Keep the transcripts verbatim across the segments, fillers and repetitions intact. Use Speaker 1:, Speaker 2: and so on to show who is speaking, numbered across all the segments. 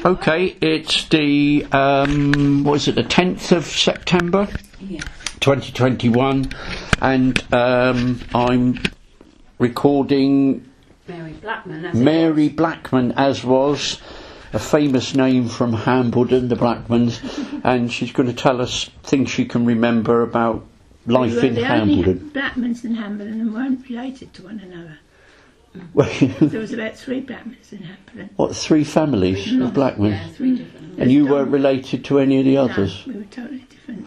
Speaker 1: Okay, it's the, um, what is it, the tenth of September?
Speaker 2: Yeah.
Speaker 1: twenty twenty-one, and um, I'm recording
Speaker 2: Mary Blackman, as
Speaker 1: Mary
Speaker 2: it was.
Speaker 1: Blackman, as was a famous name from Hambledon, the Blackmans, and she's going to tell us things she can remember about life
Speaker 3: We were
Speaker 1: in
Speaker 3: the
Speaker 1: Hambledon.
Speaker 3: only Blackmans in Hambledon and weren't related to one another.
Speaker 1: What,
Speaker 3: There was about three Blackmans in Hambledon.
Speaker 1: three families
Speaker 3: Mm.
Speaker 1: of Blackman?
Speaker 2: Yeah, three different.
Speaker 1: And you weren't related to any of the others?
Speaker 3: No, we were totally different.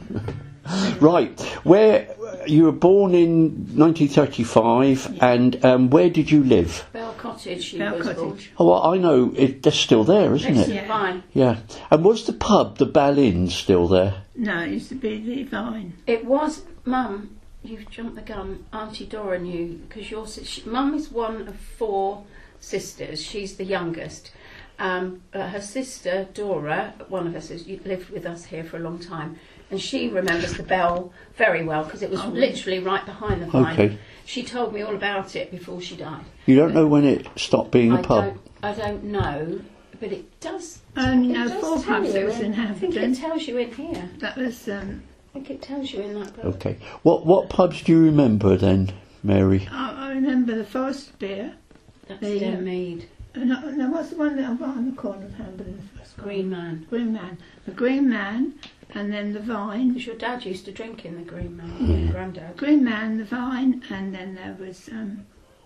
Speaker 1: Right. Where you were born in nineteen thirty-five,
Speaker 3: Yeah.
Speaker 1: and um, where did you live?
Speaker 2: Bell Cottage, she
Speaker 3: Bell
Speaker 2: was
Speaker 3: Cottage.
Speaker 2: born.
Speaker 1: Oh, well, I know it, that's still there, isn't
Speaker 2: Next
Speaker 1: it?
Speaker 2: to
Speaker 3: Yeah.
Speaker 2: Vine.
Speaker 1: Yeah. And was the pub, the Bell Inn, still there?
Speaker 3: No, it used to be the Vine.
Speaker 2: It was, Mum, you've jumped the gun. Auntie Dora knew, because your sis- she- Mum is one of four sisters. She's the youngest. Um, uh, her sister, Dora, one of her sisters, lived with us here for a long time. And she remembers the Bell very well, because it was
Speaker 3: Oh.
Speaker 2: literally right behind the Vine.
Speaker 1: Okay.
Speaker 2: She told me all about it before she died.
Speaker 1: You don't know when it stopped being a
Speaker 2: I
Speaker 1: pub?
Speaker 2: don't, I don't know, but it does.
Speaker 3: I only
Speaker 2: it
Speaker 3: know
Speaker 2: does
Speaker 3: four
Speaker 2: tell
Speaker 3: pubs
Speaker 2: you
Speaker 3: that was in
Speaker 2: I think
Speaker 3: Hambledon.
Speaker 2: it tells you in here.
Speaker 3: That was, um,
Speaker 2: I think it tells you in that book.
Speaker 1: Okay. What what pubs do you remember then, Mary?
Speaker 3: I, I remember the Forest Beer.
Speaker 2: That's
Speaker 3: The, uh,
Speaker 2: Denmead.
Speaker 3: And I, now, what's the one that I'm on the corner of Hambledon? The first corner?
Speaker 2: Green Man.
Speaker 3: Green Man. The Green Man, and then the Vine.
Speaker 2: Because your dad used to drink in the Green Man.
Speaker 1: Mm.
Speaker 2: Granddad.
Speaker 3: Green Man, the Vine, and then there was um,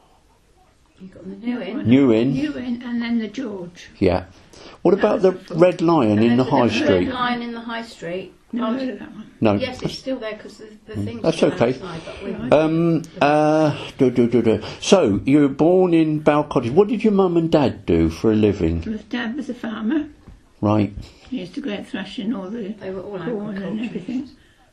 Speaker 2: You got the new in.
Speaker 1: New Inn?
Speaker 3: Ewan, and then the George.
Speaker 1: Yeah. What about the
Speaker 3: was the-
Speaker 1: Red Lion in the High
Speaker 2: The
Speaker 1: Street?
Speaker 2: Red Line in the High Street.
Speaker 3: Never
Speaker 2: Auntie-
Speaker 3: heard of that one.
Speaker 1: No.
Speaker 2: Yes, it's still there because the, the things.
Speaker 1: That's
Speaker 2: are
Speaker 1: okay.
Speaker 2: outside, but we-
Speaker 3: Right.
Speaker 1: Um, uh, do, do, do, do. So, you were born in Bell Cottage. What did your mum and dad do for a living?
Speaker 3: My dad was a farmer.
Speaker 1: Right.
Speaker 3: He used to go out thrashing all the
Speaker 2: They were all
Speaker 3: corn and
Speaker 2: agriculture.
Speaker 3: everything.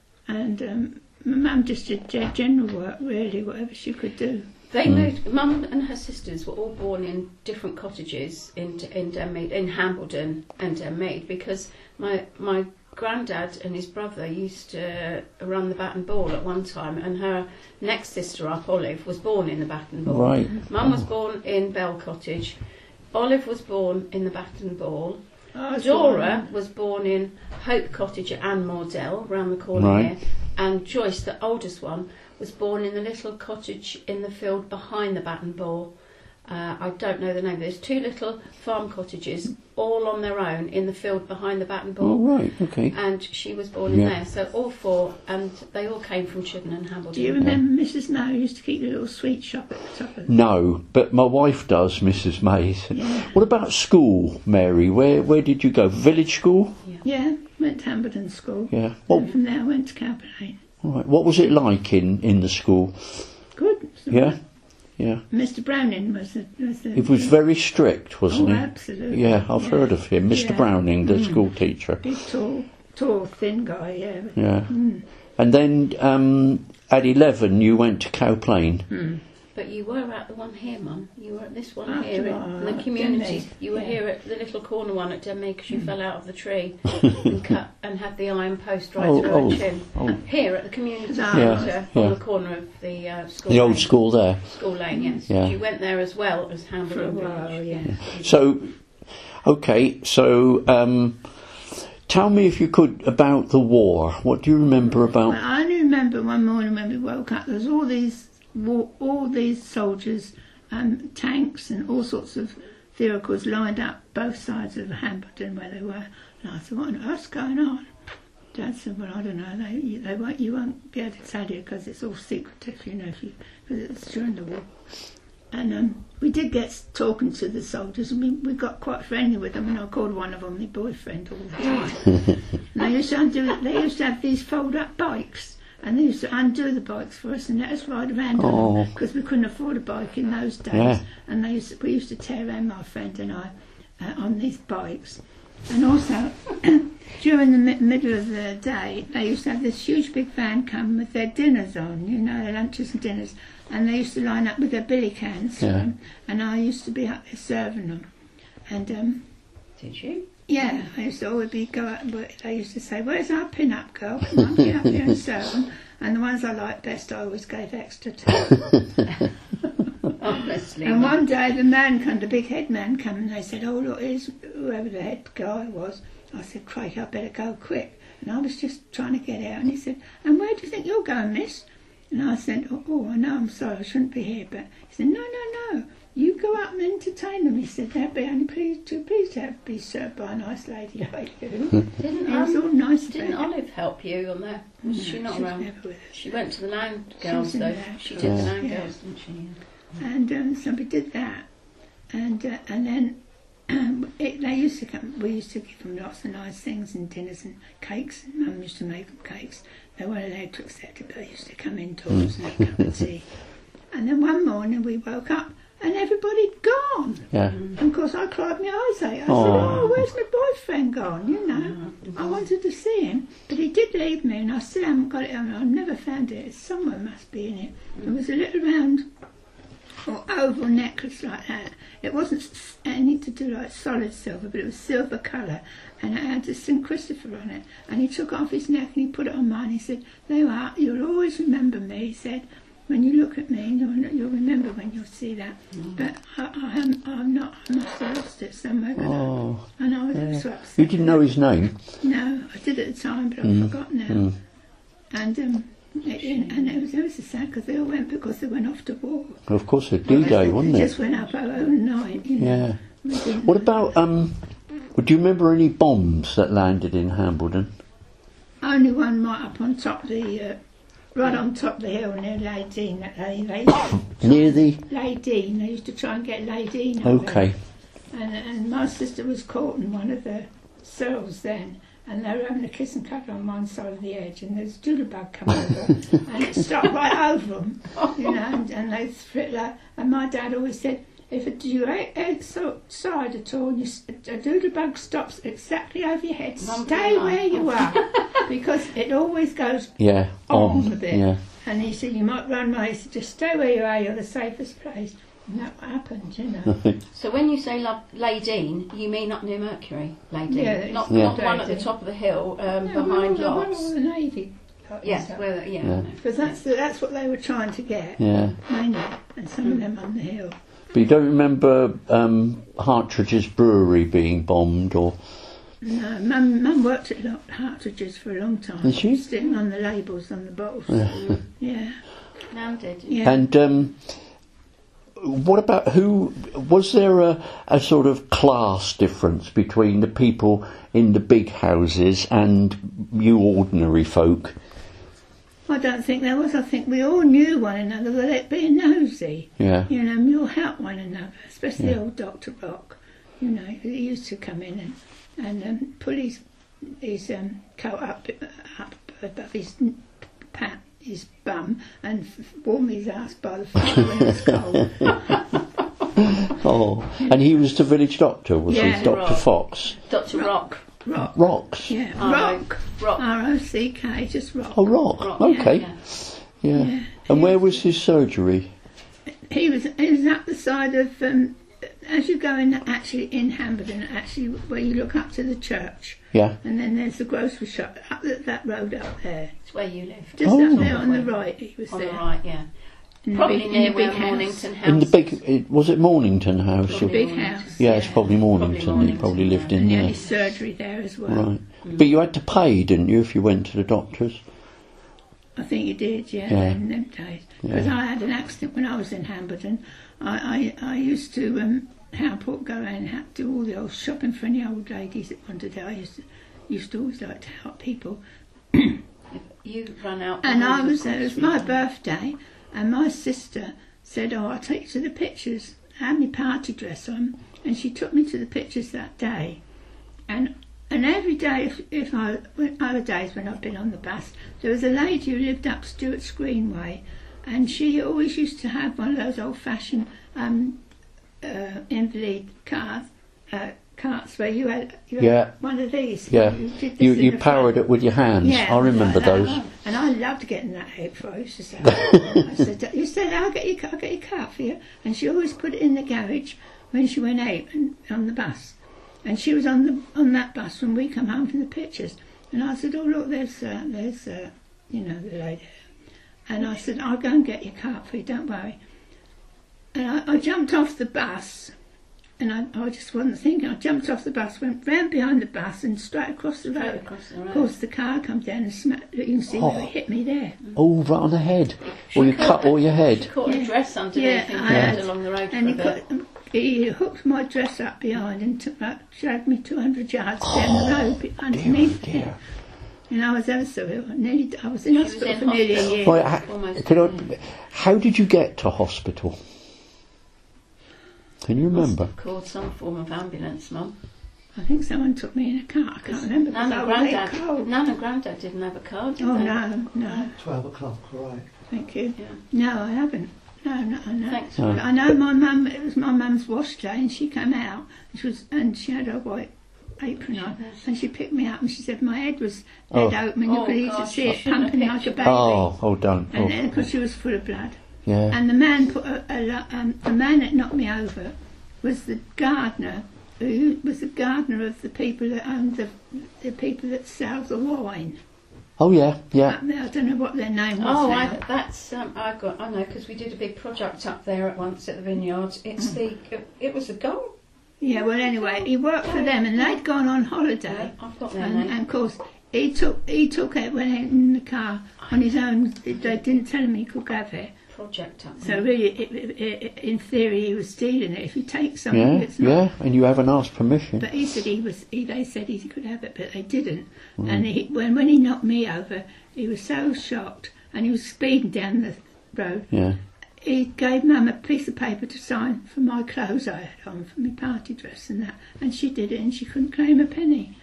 Speaker 3: And um, my mum just did ge- general work, really, whatever she could do.
Speaker 2: They
Speaker 1: Mm.
Speaker 2: moved. Mum and her sisters were all born in different cottages in in Denmead, in Hambledon and Denmead, because my my granddad and his brother used to run the Bat and Ball at one time, and her next sister up, Olive, was born in the Bat and Ball.
Speaker 1: Right.
Speaker 2: Mum was born in Bell Cottage. Olive was born in the Bat and Ball.
Speaker 3: I was
Speaker 2: Dora
Speaker 3: born-
Speaker 2: was born in Hope Cottage at Anmordell, round the corner
Speaker 1: Right.
Speaker 2: here. And Joyce, the oldest one, was born in the little cottage in the field behind the Bat and Ball. Uh, I don't know the name. There's two little farm cottages, all on their own, in the field behind the Bat and
Speaker 1: Oh,
Speaker 2: Ball.
Speaker 1: right. Okay.
Speaker 2: And she was born in
Speaker 1: Yeah.
Speaker 2: there. So all four, and they all came from Chidden and Hambledon.
Speaker 3: Do you remember Missus Moe used to keep a little sweet shop at the top of the...
Speaker 1: No, but my wife does, Missus Mays.
Speaker 3: Yeah.
Speaker 1: What about school, Mary? Where where did you go? Village school?
Speaker 3: Yeah, went to Hambledon School.
Speaker 1: Yeah. What
Speaker 3: And from there I went to Cowper
Speaker 1: all right. What was it like in, in the school?
Speaker 3: Good.
Speaker 1: Yeah. Yeah.
Speaker 3: Mister Browning was the... Was the
Speaker 1: He was very strict, wasn't
Speaker 3: oh,
Speaker 1: he?
Speaker 3: absolutely.
Speaker 1: Yeah, I've heard of him. Mister
Speaker 3: Yeah.
Speaker 1: Browning, the
Speaker 3: Mm.
Speaker 1: school teacher.
Speaker 3: Big, tall, tall, thin guy, yeah. but-
Speaker 1: Yeah.
Speaker 3: Mm.
Speaker 1: And then um, at eleven, you went to Cow Plain.
Speaker 3: Mm.
Speaker 2: But you were at the one here, Mum. You were at this one
Speaker 3: After
Speaker 2: here
Speaker 3: all,
Speaker 2: in the
Speaker 3: at
Speaker 2: community.
Speaker 3: Denmead,
Speaker 2: You were
Speaker 3: yeah.
Speaker 2: here at the little corner one at Denmead because you fell out of the tree and cut and had the iron post right
Speaker 1: Oh,
Speaker 2: through
Speaker 1: oh,
Speaker 2: her chin.
Speaker 1: oh.
Speaker 2: Here at the community
Speaker 3: Yeah,
Speaker 2: centre
Speaker 1: yeah.
Speaker 2: on the corner of the uh, school.
Speaker 1: The old
Speaker 2: lane.
Speaker 1: school there.
Speaker 2: School lane, yes.
Speaker 1: Yeah.
Speaker 2: You went there as well as
Speaker 3: For a
Speaker 2: Hambledon
Speaker 3: while,
Speaker 2: Village.
Speaker 3: yeah.
Speaker 1: So, okay, so um, tell me if you could about the war. What do you remember about?
Speaker 3: Well, I only remember one morning when we woke up, there was all these wa- all these soldiers, um, tanks and all sorts of vehicles lined up both sides of Hambledon where they were. And I thought, what on earth's going on? Dad said, well, I don't know, they, they won't, you won't be able to tell you because it's all secretive, you know, if you, because it was during the war. And um, we did get talking to the soldiers, and we, we got quite friendly with them, and I called one of them my boyfriend all the time. And they used to undo, they used to have these fold-up bikes, and they used to undo the bikes for us and let us ride around on
Speaker 1: Oh.
Speaker 3: them, because we couldn't afford a bike in those days.
Speaker 1: Yeah.
Speaker 3: And they used to, we used to tear around, my friend and I, uh, on these bikes. And also, during the mi- middle of the day, they used to have this huge big van come with their dinners on, you know, their lunches and dinners, and they used to line up with their billy cans,
Speaker 1: Yeah.
Speaker 3: um, and I used to be up there serving them. And um,
Speaker 2: Did you?
Speaker 3: yeah, I used to always be go out, but they used to say, "Where's our pin-up girl? Come on, get up here and serve them." And the ones I liked best, I always gave extra to.
Speaker 2: Honestly.
Speaker 3: And one day the man come, the big head man come, and they said, oh look, here's whoever the head guy was. I said, Craig, I better go quick. And I was just trying to get out, and he said, and where do you think you're going, miss? And I said, oh, oh I know, I'm sorry, I shouldn't be here. But he said, no, no, no, you go up and entertain them. He said, they'd be only pleased, too pleased to have, be served by a nice lady like you.
Speaker 2: Didn't,
Speaker 3: He was
Speaker 2: um,
Speaker 3: all nice
Speaker 2: didn't
Speaker 3: about it.
Speaker 2: Olive help you on that? Was
Speaker 3: No,
Speaker 2: she not
Speaker 3: she was
Speaker 2: around?
Speaker 3: never with us.
Speaker 2: She went to the Land
Speaker 3: She was
Speaker 2: Girls
Speaker 3: in
Speaker 2: though.
Speaker 3: the Land
Speaker 2: She
Speaker 3: Girls.
Speaker 2: did the Land
Speaker 3: Yeah.
Speaker 2: Girls, didn't she?
Speaker 3: And um, so we did that, and uh, and then it, they used to come. We used to give them lots of nice things and dinners and cakes. Mum used to make them cakes. They weren't allowed to accept it, but they used to come indoors and have a cup of tea. And then one morning we woke up and everybody'd gone.
Speaker 1: Yeah.
Speaker 3: And of course I cried my eyes out. I said,
Speaker 1: Oh.
Speaker 3: oh, where's my boyfriend gone? You know, I wanted to see him, but he did leave me, and I still haven't got it. I mean, I've never found it. It's somewhere must be in it. There was a little round or oval necklace like that. It wasn't s- anything to do like solid silver, but it was silver colour, and it had a Saint Christopher on it. And he took it off his neck and he put it on mine. He said, there you are, you'll always remember me. He said, when you look at me, you'll, you'll remember when you'll see that. But I, I haven't, I'm not, I must have lost it somewhere. But
Speaker 1: Oh.
Speaker 3: I, I know I
Speaker 1: Yeah.
Speaker 3: was so upset.
Speaker 1: You didn't know his name?
Speaker 3: No, I did at the time, but I've
Speaker 1: Mm.
Speaker 3: forgotten now.
Speaker 1: Mm.
Speaker 3: And um, it, and it was, it was so sad because they all went because they went off to war.
Speaker 1: Of course, a D-Day, wasn't
Speaker 3: They
Speaker 1: it?
Speaker 3: just went up overnight, you know.
Speaker 1: Yeah.
Speaker 3: We didn't-
Speaker 1: What about, um, do you remember any bombs that landed in Hambledon?
Speaker 3: Only one right up on top of the, uh, right on top of the hill near Leydene. That they, they,
Speaker 1: Near the...
Speaker 3: Leydene. They used to try and get Leydene up
Speaker 1: Okay.
Speaker 3: there. And, and my sister was caught in one of the cells then, and they were having a kiss and cuddle on one side of the edge, and there's a doodlebug come over, and it stopped right over them, you know, and, and they split like, and my dad always said, if a, you ain't outside at all, and you, s- a doodlebug stops exactly over your head,
Speaker 2: Mum
Speaker 3: stay
Speaker 2: didn't
Speaker 3: where
Speaker 2: like.
Speaker 3: you are, because it always goes
Speaker 1: Yeah.
Speaker 3: on
Speaker 1: On.
Speaker 3: a bit.
Speaker 1: Yeah.
Speaker 3: And he said, you might run away, he said, just stay where you are, you're the safest place. And that what happened, you know.
Speaker 2: So when you say lo- Leydene, you mean up near Mercury, Leydene?
Speaker 3: Yeah, it's
Speaker 2: not,
Speaker 1: Yeah.
Speaker 2: not one at the
Speaker 3: Leydene.
Speaker 2: top of the hill, um,
Speaker 3: No,
Speaker 2: behind
Speaker 3: we're all, we're all
Speaker 2: Locks.
Speaker 3: the Navy.
Speaker 2: Yes, where the, yeah.
Speaker 1: Yeah.
Speaker 2: I know.
Speaker 3: Because that's, the, that's what they were trying to get,
Speaker 1: Yeah.
Speaker 3: mainly, and some of them on the hill.
Speaker 1: But you don't remember um, Hartridge's brewery being bombed, or...
Speaker 3: No, Mum, Mum worked at Lo- Hartridge's for a long time.
Speaker 1: Did she?
Speaker 3: Sitting on the labels on the bottles.
Speaker 1: Yeah.
Speaker 3: Yeah.
Speaker 2: Nan did.
Speaker 3: Yeah.
Speaker 1: And um, what about who... Was there a, a sort of class difference between the people in the big houses and you ordinary folk?
Speaker 3: I don't think there was. I think we all knew one another without it being nosy.
Speaker 1: Yeah.
Speaker 3: You know, we all helped one another, especially
Speaker 1: Yeah.
Speaker 3: old Doctor Rock. You know, he used to come in and, and um, pull his, his um, coat up, up above his pat, his bum, and f- warm his ass by the fire when it's cold.
Speaker 1: Oh, and he was the village doctor, was
Speaker 3: Yeah.
Speaker 1: he? Doctor
Speaker 2: Rock.
Speaker 1: Fox.
Speaker 2: Doctor Rock.
Speaker 3: Rock.
Speaker 1: Rocks.
Speaker 3: Yeah,
Speaker 2: Oh,
Speaker 3: Rock.
Speaker 2: Rock.
Speaker 3: R O C K, just Rock.
Speaker 1: Oh, Rock.
Speaker 2: Rock,
Speaker 1: Okay.
Speaker 2: yeah.
Speaker 1: Yeah.
Speaker 3: Yeah.
Speaker 1: And where was his surgery?
Speaker 3: He was he was at the side of um, as you go in, actually in Hambledon, actually where you look up to the church,
Speaker 1: Yeah.
Speaker 3: and then there's the grocery shop up that, that road up there,
Speaker 2: It's where you live.
Speaker 3: just
Speaker 1: Oh.
Speaker 3: up there on the right. He was
Speaker 2: On
Speaker 3: there,
Speaker 2: the right, yeah.
Speaker 3: in the
Speaker 2: Probably
Speaker 3: big, in
Speaker 2: near
Speaker 3: the
Speaker 2: where
Speaker 3: big house.
Speaker 2: Mornington House.
Speaker 1: In the big... It, was it Mornington House?
Speaker 3: The
Speaker 1: or-
Speaker 2: Probably
Speaker 3: big
Speaker 2: Mornington.
Speaker 3: house.
Speaker 1: Yeah, it's probably Mornington.
Speaker 2: Probably
Speaker 1: He probably
Speaker 2: Mornington,
Speaker 1: lived
Speaker 2: yeah.
Speaker 1: in
Speaker 3: And he had
Speaker 1: there.
Speaker 3: his surgery there as well.
Speaker 1: Right. But you had to pay, didn't you, if you went to the doctors?
Speaker 3: I think he did, yeah,
Speaker 1: Yeah.
Speaker 3: in them days. Because
Speaker 1: Yeah.
Speaker 3: I had an accident when I was in Hambledon. I, I, I used to um, help go around and help do all the old shopping for any old ladies that wanted it. I used to, used to always like to help people.
Speaker 2: You ran out.
Speaker 3: And I
Speaker 2: behind
Speaker 3: was
Speaker 2: the
Speaker 3: there, it was
Speaker 2: grocery
Speaker 3: my
Speaker 2: door.
Speaker 3: birthday, and my sister said, oh, I'll take you to the pictures. I had my party dress on, and she took me to the pictures that day. And and every day, if, if I, when, other days when I've been on the bus, there was a lady who lived up Stuart Greenway, and she always used to have one of those old-fashioned um, uh, invalid cars, uh, carts where you had, you had
Speaker 1: Yeah.
Speaker 3: one of these.
Speaker 1: Yeah.
Speaker 3: You, did this
Speaker 1: You,
Speaker 3: in
Speaker 1: you
Speaker 3: the
Speaker 1: powered
Speaker 3: front.
Speaker 1: it with your hands.
Speaker 3: Yeah,
Speaker 1: I remember
Speaker 3: like that.
Speaker 1: those.
Speaker 3: And I loved getting that out for her. I used to say, I said, you said, I'll get, your, I'll get your car for you. And she always put it in the garage when she went out and, on the bus. And she was on the on that bus when we come home from the pictures. And I said, oh, look, there's, uh, there's uh, you know, the lady. And I said, I'll go and get your car for you, don't worry. and I, I jumped off the bus, and I, I just wasn't thinking. I jumped off the bus, went round behind the bus, and straight across the
Speaker 2: Straight
Speaker 3: road.
Speaker 2: across the road.
Speaker 3: Of course, the car come down and smacked. You can see
Speaker 1: Oh.
Speaker 3: where it hit me there.
Speaker 1: Oh, right on the head. Or you cut all your
Speaker 2: She
Speaker 1: head.
Speaker 2: caught
Speaker 3: Yeah.
Speaker 2: a dress underneath
Speaker 3: Yeah,
Speaker 2: and
Speaker 3: I
Speaker 2: dragged
Speaker 3: had.
Speaker 2: along the road
Speaker 3: And he,
Speaker 2: for a bit.
Speaker 3: cut, he hooked my dress up behind and took, uh, dragged me two hundred yards down the road be-
Speaker 1: Dear,
Speaker 3: underneath
Speaker 1: dear.
Speaker 3: it. And I was ever so ill. I, nearly, I was in
Speaker 2: was
Speaker 3: hospital
Speaker 2: in
Speaker 3: for nearly a
Speaker 2: hospital.
Speaker 3: year.
Speaker 1: Well, ha-
Speaker 2: Almost.
Speaker 1: can I, how did you get to hospital? Can you remember?
Speaker 2: Called some form of ambulance, Mum.
Speaker 3: I think someone took me in a car. I can't remember. because
Speaker 2: Nan
Speaker 3: I
Speaker 2: and
Speaker 3: was very
Speaker 2: Grandad,
Speaker 3: cold.
Speaker 2: Nan and Grandad didn't have a car, did
Speaker 3: Oh,
Speaker 2: they?
Speaker 3: no, no.
Speaker 4: Twelve o'clock, right.
Speaker 3: Thank you.
Speaker 2: Yeah.
Speaker 3: No, I haven't. No, no, no.
Speaker 2: Thanks.
Speaker 1: No.
Speaker 3: I know my mum, it was my mum's wash day, and she came out, she was, and she had her white apron on, and she picked me up, and she said my head was
Speaker 1: Oh.
Speaker 3: head open, and you
Speaker 2: Oh,
Speaker 3: could easily
Speaker 2: gosh,
Speaker 3: see
Speaker 2: I
Speaker 3: it
Speaker 2: shouldn't have
Speaker 3: pumping like a
Speaker 2: picked
Speaker 3: baby.
Speaker 1: Oh, oh, don't.
Speaker 3: And
Speaker 1: Oh,
Speaker 3: then, because she was full of blood.
Speaker 1: yeah.
Speaker 3: And the man put a, a, lo- um, the man that knocked me over was the gardener, who was the gardener of the people that owned the, the people that sell the wine.
Speaker 1: Oh, yeah, yeah.
Speaker 3: Up there, I don't know what their name was
Speaker 2: Oh,
Speaker 3: now.
Speaker 2: I, that's um, I got. I know because we did a big project up there at once at the vineyards. It's
Speaker 3: Mm.
Speaker 2: the. It was the gold.
Speaker 3: Yeah, well, anyway, he worked for them, and they'd gone on holiday.
Speaker 2: I've got their
Speaker 3: And,
Speaker 2: name.
Speaker 3: and of course, he took he took it when he in the car on his own. They didn't tell him he could go there.
Speaker 2: Project up
Speaker 3: So
Speaker 2: there.
Speaker 3: really, it, it, it, in theory, he was stealing it. If you take something,
Speaker 1: Yeah,
Speaker 3: it's not.
Speaker 1: yeah, and you haven't asked permission.
Speaker 3: But he said he was. He, they said he could have it, but they didn't.
Speaker 1: Mm.
Speaker 3: And he, when when he knocked me over, he was so shocked, and he was speeding down the road.
Speaker 1: Yeah.
Speaker 3: He gave Mum a piece of paper to sign for my clothes I had on, for my party dress and that, and she did it, and she couldn't claim a penny.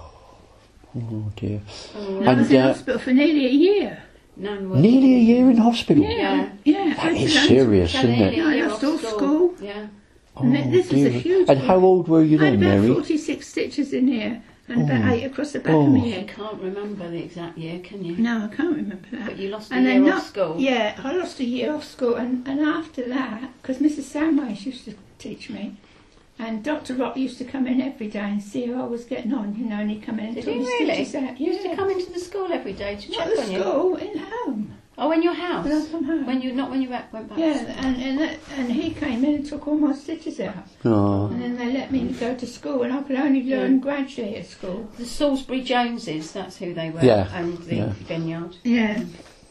Speaker 1: Oh, dear.
Speaker 2: Oh,
Speaker 3: And I was
Speaker 1: And
Speaker 3: in
Speaker 1: uh,
Speaker 3: hospital for nearly a year.
Speaker 2: Nan was.
Speaker 1: nearly a year in hospital.
Speaker 2: Yeah.
Speaker 3: Yeah,
Speaker 1: That is serious,
Speaker 2: So
Speaker 1: isn't
Speaker 2: nearly
Speaker 1: it?
Speaker 2: a
Speaker 3: I
Speaker 2: year
Speaker 3: lost
Speaker 2: off
Speaker 3: all school.
Speaker 2: Yeah.
Speaker 3: And
Speaker 1: Oh,
Speaker 3: this was a
Speaker 1: dear.
Speaker 3: huge
Speaker 1: And how
Speaker 3: one.
Speaker 1: old were you
Speaker 3: I had
Speaker 1: then,
Speaker 3: about
Speaker 1: Mary?
Speaker 3: forty-six stitches in here, and about
Speaker 1: Oh.
Speaker 3: eight across the back
Speaker 1: Oh.
Speaker 3: of my
Speaker 2: You
Speaker 3: head.
Speaker 2: can't remember the exact year, can you?
Speaker 3: No, I can't remember that.
Speaker 2: But you lost a
Speaker 3: And
Speaker 2: year
Speaker 3: then
Speaker 2: off
Speaker 3: not,
Speaker 2: school.
Speaker 3: Yeah, I lost a year off school, and, and after that, because Missus Samways used to teach me, and Doctor Rock used to come in every day and see how I was getting on, you know, and he'd come in and
Speaker 2: Did
Speaker 3: talk
Speaker 2: he
Speaker 3: me
Speaker 2: really?
Speaker 3: stitches out.
Speaker 2: You used to
Speaker 3: Yeah.
Speaker 2: come into the school every day to
Speaker 3: Not
Speaker 2: check
Speaker 3: the
Speaker 2: on you.
Speaker 3: school, in home.
Speaker 2: Oh, in your house.
Speaker 3: When I come home.
Speaker 2: When you not when you went went back.
Speaker 3: Yeah,
Speaker 2: to school.
Speaker 3: and and, that, and he came in and took all my stitches out,
Speaker 1: Oh,
Speaker 3: and then they let me go to school, and I could only learn gradually at school.
Speaker 2: The Salisbury Joneses, that's who they were.
Speaker 1: Yeah,
Speaker 2: And the
Speaker 1: yeah.
Speaker 2: vineyard.
Speaker 3: Yeah.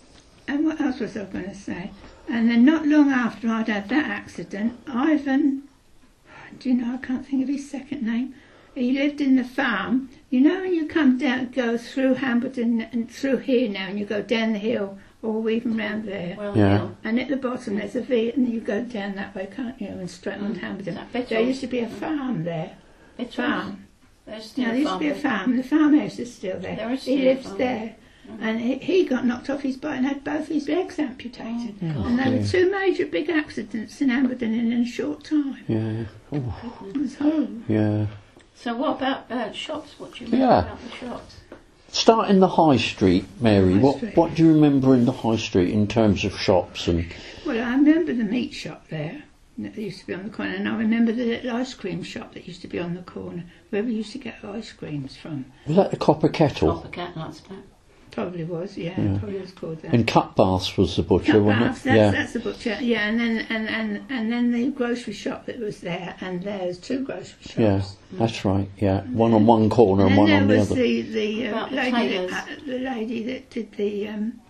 Speaker 3: And what else was I going to say? And then not long after I'd had that accident, Ivan, do you know, I can't think of his second name. He lived in the farm. You know when you come down, go through Hambledon and through here now, and you go down the hill, or even round there.
Speaker 2: Well,
Speaker 1: Yeah.
Speaker 2: Hill.
Speaker 3: And at the bottom there's a V, and you go down that way, can't you, and straight on to Hambledon.
Speaker 2: Is that Bittles?
Speaker 3: There used to be a farm there.
Speaker 2: It's
Speaker 3: Farm.
Speaker 2: There's still
Speaker 3: No, there used to be a
Speaker 2: farm.
Speaker 3: farm. The farmhouse is still there.
Speaker 2: There is
Speaker 3: he
Speaker 2: still a
Speaker 3: lives
Speaker 2: farm.
Speaker 3: there. And he, he got knocked off his bike and had both his legs amputated.
Speaker 2: Oh, God.
Speaker 3: And there were two major big accidents in Hambledon in a short time.
Speaker 1: yeah. Oh,
Speaker 3: It was horrible.
Speaker 1: yeah.
Speaker 2: So what about uh, shops? What do you remember
Speaker 1: Yeah.
Speaker 2: about the shops?
Speaker 1: Start in the high street, Mary.
Speaker 3: High
Speaker 1: what
Speaker 3: street.
Speaker 1: what do you remember in the high street in terms of shops and
Speaker 3: Well, I remember the meat shop there that used to be on the corner, and I remember the little ice cream shop that used to be on the corner, where we used to get ice creams from.
Speaker 1: was that the Copper Kettle?
Speaker 2: Copper Cat, that's that.
Speaker 3: Probably was, yeah,
Speaker 1: Yeah.
Speaker 3: probably was called that.
Speaker 1: And Cut Baths was the butcher,
Speaker 3: Cut
Speaker 1: wasn't
Speaker 3: Baths,
Speaker 1: it?
Speaker 3: that's,
Speaker 1: Yeah.
Speaker 3: that's the butcher, yeah, and then and, and, and then the grocery shop that was there, and there's two grocery shops.
Speaker 1: Yeah, that's right. Yeah, one on one corner and
Speaker 3: And
Speaker 1: one
Speaker 3: then
Speaker 1: on
Speaker 3: there
Speaker 1: the
Speaker 3: was
Speaker 1: other.
Speaker 3: the the, uh,
Speaker 2: About the
Speaker 3: lady
Speaker 2: tailors.
Speaker 3: that, uh, the lady that did the um,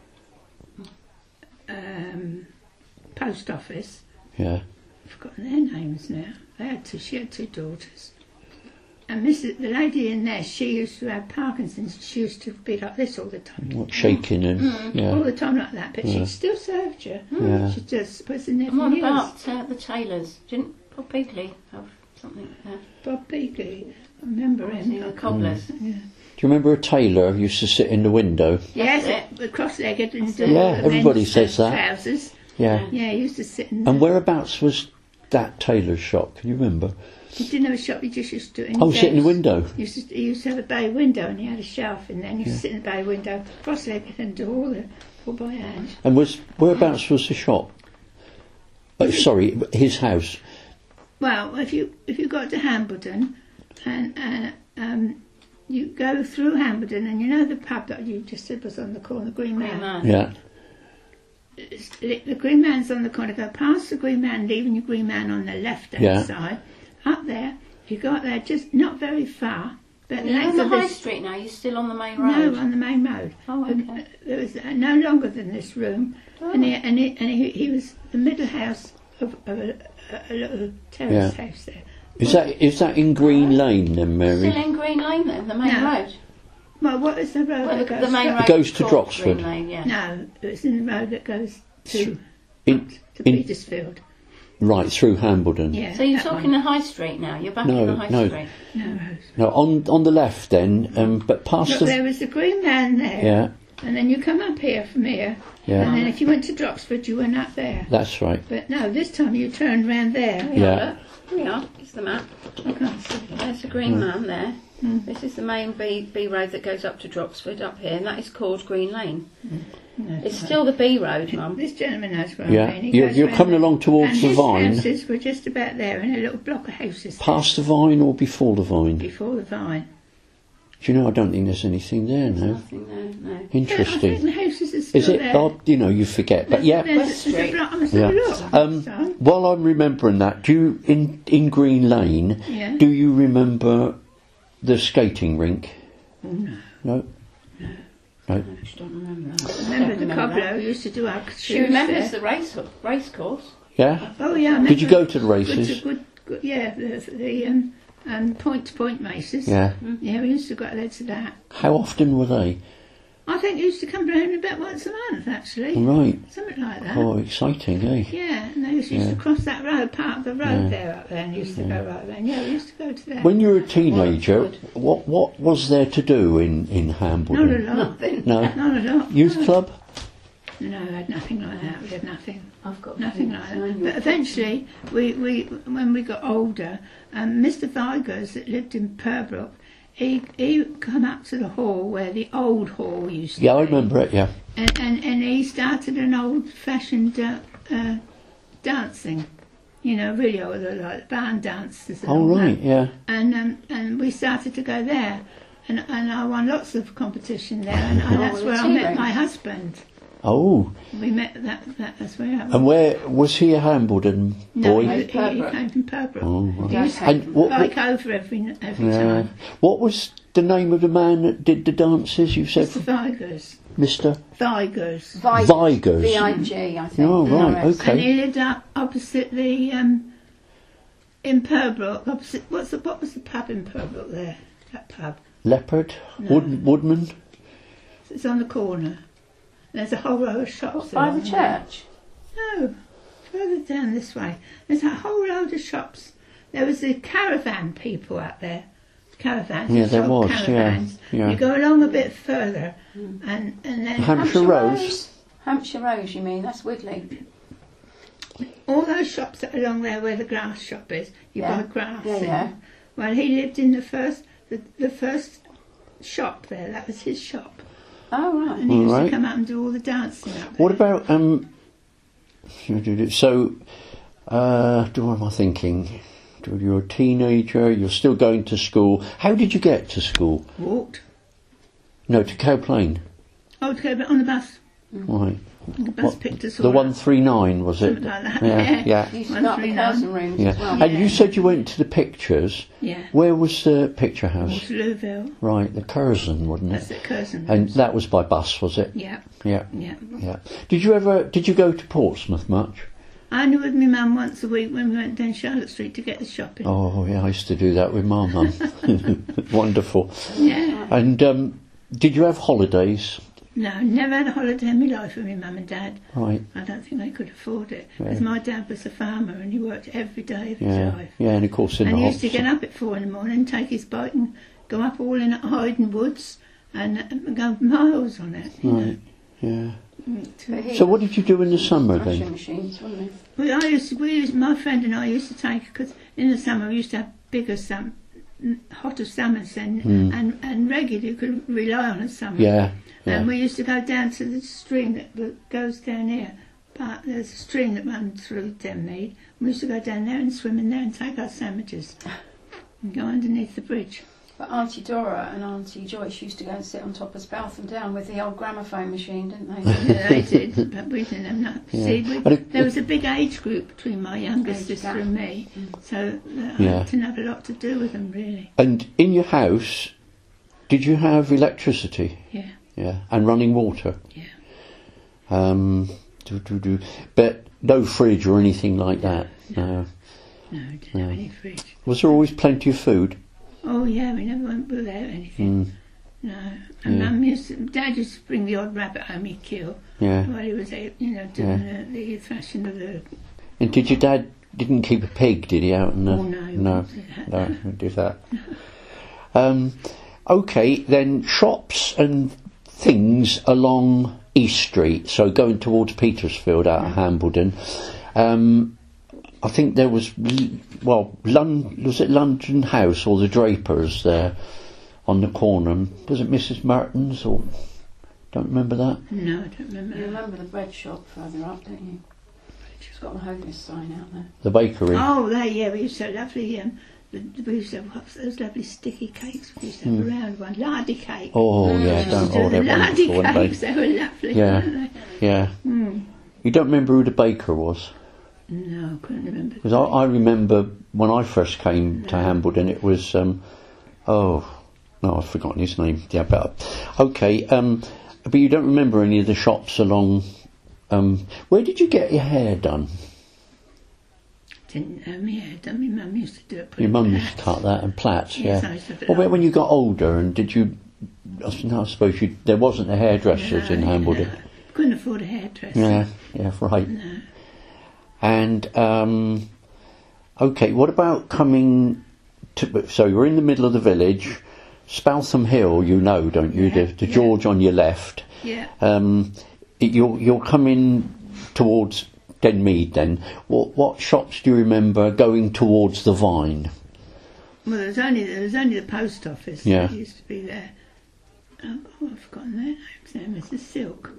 Speaker 3: um, post office.
Speaker 1: Yeah,
Speaker 3: I've forgotten their names now. They had two. She had two daughters. And Missus the lady in there, she used to have Parkinson's. She used to be like this all the time,
Speaker 1: what shaking and
Speaker 3: all
Speaker 1: yeah,
Speaker 3: the time like that. But
Speaker 1: Yeah.
Speaker 3: she still served you.
Speaker 1: Yeah.
Speaker 3: She just was in there
Speaker 2: And
Speaker 3: for
Speaker 2: what
Speaker 3: years.
Speaker 2: about uh, the tailors? Didn't Bob Beagley have something there?
Speaker 3: Bob Beagley, I remember
Speaker 2: Was
Speaker 3: him.
Speaker 2: he the cobblers?
Speaker 3: Yeah.
Speaker 1: Do you remember a tailor who used to sit in the window?
Speaker 3: Yes,
Speaker 2: it.
Speaker 3: the cross-legged and
Speaker 2: That's
Speaker 3: the
Speaker 2: it.
Speaker 1: Yeah,
Speaker 3: the
Speaker 1: everybody
Speaker 3: men's,
Speaker 1: says
Speaker 3: uh,
Speaker 1: that.
Speaker 3: Trousers.
Speaker 1: Yeah.
Speaker 3: Yeah, he used to sit in.
Speaker 1: And
Speaker 3: there.
Speaker 1: whereabouts was that tailor's shop? Can you remember?
Speaker 3: He didn't have a shop. He just used to. in
Speaker 1: Oh, sit in the
Speaker 3: desks.
Speaker 1: window.
Speaker 3: He used, to, he used to have a bay window, and he had a shelf in there. And he used to sit in the bay window, cross-legged, and do all the all by hand.
Speaker 1: And was whereabouts was the shop? Oh, sorry, his house.
Speaker 3: Well, if you if you got to Hambledon, and uh, um, you go through Hambledon, and you know the pub that you just said was on the corner, Green
Speaker 2: Green
Speaker 3: Man.
Speaker 2: Man.
Speaker 1: Yeah,
Speaker 3: it's- the Green Man's on the corner. Go past the Green Man, leaving your Green Man on the left-hand
Speaker 1: Yeah.
Speaker 3: side. Up there, if you go up there, just not very far. But the
Speaker 2: You're
Speaker 3: length
Speaker 2: on the
Speaker 3: of
Speaker 2: high
Speaker 3: this,
Speaker 2: street now. You're still on the main road.
Speaker 3: no, on the main road.
Speaker 2: Oh,
Speaker 3: Um,
Speaker 2: okay.
Speaker 3: There was uh, no longer than this room,
Speaker 2: Oh.
Speaker 3: and, he, and, he, and he, he was the middle house of, of a, a, a little terrace
Speaker 1: Yeah.
Speaker 3: house there.
Speaker 1: Is that is that in Green Lane then, Mary?
Speaker 2: Still in Green Lane then, the main
Speaker 3: No.
Speaker 2: road.
Speaker 3: Well, what is the road
Speaker 2: Well,
Speaker 3: that
Speaker 2: the,
Speaker 3: goes?
Speaker 2: the main
Speaker 3: to-
Speaker 2: road
Speaker 1: goes to
Speaker 2: called
Speaker 1: Droxford.
Speaker 2: Green Lane, yeah.
Speaker 3: No, it's in the road that goes to
Speaker 1: In,
Speaker 3: to
Speaker 1: in
Speaker 3: Petersfield.
Speaker 1: right through Hambledon.
Speaker 3: Yeah.
Speaker 2: So you're
Speaker 3: that
Speaker 2: talking
Speaker 3: one.
Speaker 2: the high street now. You're back
Speaker 1: No,
Speaker 2: in the high
Speaker 1: no.
Speaker 2: street.
Speaker 3: No, Rose.
Speaker 1: No, on on the left then, um, but past
Speaker 3: Look,
Speaker 1: the
Speaker 3: there was the Green Man there,
Speaker 1: yeah,
Speaker 3: and then you come up here from here,
Speaker 1: yeah,
Speaker 3: and then if you went to Droxford, you went up there.
Speaker 1: that's right.
Speaker 3: But no, this time you turned round there.
Speaker 2: Here we
Speaker 1: Yeah.
Speaker 2: are, look. Here we are. It's the map.
Speaker 3: I can't see.
Speaker 2: There's the Green Man there.
Speaker 3: Mm.
Speaker 2: This is the main B, B road that goes up to Droxford up here, and that is called Green Lane.
Speaker 3: No,
Speaker 2: It's still the B road, Mum.
Speaker 3: This gentleman knows where
Speaker 1: Yeah,
Speaker 3: I mean. He
Speaker 1: you're,
Speaker 3: goes
Speaker 1: you're
Speaker 3: round
Speaker 1: coming
Speaker 3: there.
Speaker 1: along towards
Speaker 3: and
Speaker 1: the
Speaker 3: his
Speaker 1: Vine,
Speaker 3: houses were just about there, in a little block of houses
Speaker 1: past the Vine or before the Vine.
Speaker 3: before the Vine.
Speaker 1: Do you know? I don't think there's anything there
Speaker 2: There's
Speaker 1: now.
Speaker 2: nothing there, no.
Speaker 3: Yeah, I think
Speaker 1: Interesting.
Speaker 3: the houses are still
Speaker 1: Is it?
Speaker 3: there.
Speaker 1: Oh, you know, you forget. But yeah.
Speaker 3: There's,
Speaker 2: West
Speaker 3: there's a
Speaker 2: Street.
Speaker 3: block. I'm
Speaker 1: Yeah.
Speaker 3: look.
Speaker 1: Um,
Speaker 3: son.
Speaker 1: while I'm remembering that, do you in in Green Lane?
Speaker 3: Yeah.
Speaker 1: Do you remember the skating rink?
Speaker 3: Oh, no.
Speaker 1: No. No.
Speaker 2: I just don't remember that.
Speaker 3: Remember
Speaker 2: Don't
Speaker 3: the
Speaker 2: that.
Speaker 3: cobbler who used to do our
Speaker 2: She
Speaker 3: shoes
Speaker 2: remembers
Speaker 3: there?
Speaker 2: the race race course.
Speaker 1: Yeah.
Speaker 3: Oh yeah. I
Speaker 1: Did you
Speaker 3: remember.
Speaker 1: go to the
Speaker 3: Good,
Speaker 1: races?
Speaker 3: good, good, yeah, the, the um, um, point to point races.
Speaker 1: Yeah.
Speaker 3: Yeah, we used to go there to that.
Speaker 1: How often were they?
Speaker 3: I think it used to come round about once a month, actually.
Speaker 1: Right.
Speaker 3: Something like that.
Speaker 1: Oh, exciting, eh?
Speaker 3: Yeah, and they used, used
Speaker 1: Yeah.
Speaker 3: to cross that road, part of the road
Speaker 1: Yeah.
Speaker 3: there up there, and used to go right there. And yeah, we used to go to there.
Speaker 1: When you were a teenager,
Speaker 2: Good.
Speaker 1: what what was there to do in in
Speaker 3: Not a
Speaker 1: Hambledon?
Speaker 3: lot.
Speaker 2: Nothing.
Speaker 1: No.
Speaker 3: Not a lot.
Speaker 1: Youth
Speaker 3: no.
Speaker 1: club?
Speaker 3: No, we had nothing like that. We had nothing.
Speaker 2: I've got
Speaker 3: Nothing like that. But eventually, we, we when we got older, um, Mister Vigers that lived in Purbrook, he he come up to the hall where the old hall used to
Speaker 1: Yeah, I
Speaker 3: be.
Speaker 1: remember it. Yeah.
Speaker 3: And, and, and he started an old-fashioned uh, uh, dancing, you know, really old, like barn dances. And
Speaker 1: Oh
Speaker 3: all
Speaker 1: right.
Speaker 3: that.
Speaker 1: Yeah.
Speaker 3: And um, and we started to go there, and and I won lots of competition there, and, and
Speaker 2: Oh,
Speaker 3: that's
Speaker 2: the
Speaker 3: where I
Speaker 2: tea
Speaker 3: met
Speaker 2: room.
Speaker 3: my husband.
Speaker 1: Oh.
Speaker 3: We met that, that that's where. I
Speaker 1: And where was he a Hambledon
Speaker 3: no,
Speaker 1: boy?
Speaker 3: he, he, he
Speaker 2: Purbrook.
Speaker 3: came from Purbrook.
Speaker 1: Oh, right.
Speaker 3: He used to
Speaker 1: And what, what,
Speaker 3: bike over every every
Speaker 1: yeah.
Speaker 3: time.
Speaker 1: What was the name of the man that did the dances? You said
Speaker 3: Mister Vigers.
Speaker 1: Mister
Speaker 3: Vigers.
Speaker 1: Vigers.
Speaker 2: V I G, I think.
Speaker 1: Oh, right,
Speaker 2: No, it's-
Speaker 1: okay.
Speaker 3: And he lived up opposite the um, in Purbrook. Opposite what's the what was the pub in Purbrook there? That pub.
Speaker 1: Leopard,
Speaker 3: No.
Speaker 1: Wood, Woodman.
Speaker 3: It's on the corner. There's a whole row of shops.
Speaker 2: By
Speaker 3: along
Speaker 2: the
Speaker 3: there.
Speaker 2: church.
Speaker 3: No, further down this way. There's a whole load of shops. There was the caravan people out there. Caravans.
Speaker 1: Yeah,
Speaker 3: they
Speaker 1: there
Speaker 3: sold
Speaker 1: was, yeah,
Speaker 3: caravans.
Speaker 1: yeah.
Speaker 3: You go along a bit further, and and then
Speaker 1: Hampshire Rose.
Speaker 2: Hampshire Rose, you mean? That's Wigley.
Speaker 3: all those shops that are along there where the grass shop is. You
Speaker 2: Yeah.
Speaker 3: buy grass.
Speaker 2: Yeah,
Speaker 3: in.
Speaker 2: yeah.
Speaker 3: Well, he lived in the first the, the first shop there. That was his shop,
Speaker 2: Oh, right.
Speaker 3: and he used
Speaker 1: All right.
Speaker 3: to come out and do all the dancing up there.
Speaker 1: What about um? So, uh, what am I thinking? You're a teenager. You're still going to school. How did you get to school?
Speaker 3: Walked.
Speaker 1: No, to Cow Plain.
Speaker 3: Oh, to go on the bus.
Speaker 1: Right.
Speaker 3: The bus
Speaker 1: What,
Speaker 3: picked us
Speaker 1: the
Speaker 3: all
Speaker 1: one
Speaker 3: up.
Speaker 1: three nine was it?
Speaker 3: Something like that.
Speaker 1: Yeah, yeah,
Speaker 2: You used to
Speaker 3: One
Speaker 2: go up the
Speaker 3: three nine.
Speaker 2: cousin rooms
Speaker 1: yeah.
Speaker 2: as well.
Speaker 1: And you said you went to the pictures.
Speaker 3: Yeah.
Speaker 1: Where was the picture house?
Speaker 3: Waterlooville.
Speaker 1: Right, the Curzon, wasn't
Speaker 3: That's
Speaker 1: it?
Speaker 3: the cousin.
Speaker 1: And that was by bus, was it?
Speaker 3: Yeah,
Speaker 1: Yeah,
Speaker 3: yeah.
Speaker 1: yeah. Did you ever? Did you go to Portsmouth much?
Speaker 3: I knew with my mum once a week when we went down Charlotte Street to get the shopping.
Speaker 1: Oh, yeah, I used to do that with my mum. Wonderful.
Speaker 3: Yeah.
Speaker 1: And um, did you have holidays?
Speaker 3: No, never had a holiday in my life with my mum and dad.
Speaker 1: Right.
Speaker 3: I don't think they could afford it.
Speaker 1: Yeah.
Speaker 3: Because my dad was a farmer and he worked every day of his
Speaker 1: Yeah,
Speaker 3: life.
Speaker 1: yeah, and of course in
Speaker 3: And
Speaker 1: the
Speaker 3: he used to
Speaker 1: hops-
Speaker 3: get up at four in the morning, take his bike and go up all in Hyden Woods and, and go miles on it. You
Speaker 1: Right. Yeah.
Speaker 3: know.
Speaker 2: But he
Speaker 1: So what did you do in the summer
Speaker 2: thrashing
Speaker 1: then?
Speaker 2: machines, wasn't he?
Speaker 3: We, I used to, we used, my friend and I used to take, because in the summer we used to have bigger sum, hotter summers and,
Speaker 1: Mm.
Speaker 3: and, and regularly you could rely on a summer.
Speaker 1: Yeah. Yeah.
Speaker 3: And we used to go down to the stream that, that goes down here. But there's a stream that runs through Denmead. We used to go down there and swim in there and take our sandwiches and go underneath the bridge.
Speaker 2: But Auntie Dora and Auntie Joyce used to go and sit on top of Spaltham Down with the old gramophone machine, didn't they?
Speaker 3: Yeah, they did, but we didn't have enough.
Speaker 1: Yeah.
Speaker 3: See, we,
Speaker 1: But it-
Speaker 3: there was a big age group between my youngest
Speaker 2: Age
Speaker 3: sister
Speaker 2: gap.
Speaker 3: and me,
Speaker 2: Mm.
Speaker 3: so uh,
Speaker 1: Yeah.
Speaker 3: I didn't have a lot to do with them, really.
Speaker 1: And in your house, did you have electricity?
Speaker 3: Yeah,
Speaker 1: Yeah. And running water?
Speaker 3: yeah.
Speaker 1: Um, do, do, do. But no fridge or anything like that? No.
Speaker 3: No, we didn't
Speaker 1: No.
Speaker 3: have any fridge.
Speaker 1: Was there always plenty of food?
Speaker 3: Oh, yeah, we never went without anything.
Speaker 1: Mm.
Speaker 3: No. And
Speaker 1: Yeah.
Speaker 3: Mum used to, Dad used to bring the odd rabbit home he'd kill
Speaker 1: Yeah.
Speaker 3: while he was, out, you know, doing the, the thrashing of the...
Speaker 1: And did your dad didn't keep a pig, did he, out in the...
Speaker 3: Oh, no, he
Speaker 1: No,
Speaker 3: wouldn't do that.
Speaker 1: no, he wouldn't do that. Um, okay, then shops and things along East Street, so going towards Petersfield out of Hambledon. Um, I think there was, l- well, Lon- was it London House or the Drapers there on the corner? Was it Missus Merton's or... Don't remember that?
Speaker 3: No, I don't remember.
Speaker 2: You remember the bread shop further up, don't you? It's got a homeless sign out there.
Speaker 1: The bakery.
Speaker 3: Oh, that, yeah, we used to have lovely, um, the- we used to have those lovely sticky cakes. We used to have a round one, lardy cake.
Speaker 1: Oh, yeah,
Speaker 3: We
Speaker 1: don't...
Speaker 3: used to
Speaker 1: Oh,
Speaker 3: do
Speaker 1: they're
Speaker 3: the lardy
Speaker 1: wonderful, weren't
Speaker 3: cakes,
Speaker 1: they?
Speaker 3: they were lovely,
Speaker 1: Yeah.
Speaker 3: weren't
Speaker 1: Yeah.
Speaker 3: they? Mm.
Speaker 1: You don't remember who the baker was?
Speaker 3: No, I couldn't remember.
Speaker 1: Because I, I remember when I first came to Hambledon, it was, um, oh, no, I've forgotten his name. Yeah, but, okay, um, but you don't remember any of the shops along, um, where did you get your hair done?
Speaker 3: Didn't know me hair done. My mum used to do it. put
Speaker 1: Your
Speaker 3: it
Speaker 1: mum
Speaker 3: back.
Speaker 1: used to cut that and plaits,
Speaker 3: Yes,
Speaker 1: yeah.
Speaker 3: I used to have it
Speaker 1: Well, when,
Speaker 3: on.
Speaker 1: when you got older, and did you, I s- no, I suppose you, there wasn't a hairdressers
Speaker 3: No,
Speaker 1: in Hambledon.
Speaker 3: no. Couldn't afford a hairdresser.
Speaker 1: Yeah, yeah, right.
Speaker 3: No.
Speaker 1: And, um, okay, what about coming to, so you're in the middle of the village, Spaltham Hill, you know, don't you?
Speaker 3: Yeah,
Speaker 1: the the
Speaker 3: yeah.
Speaker 1: George on your left.
Speaker 3: Yeah.
Speaker 1: Um, it- you're, you're coming towards Denmead then. What, what shops do you remember going towards the Vine?
Speaker 3: Well, there was only there was only the post office
Speaker 1: Yeah.
Speaker 3: that used to be there. Oh, oh, I've forgotten their names now. Missus Silk.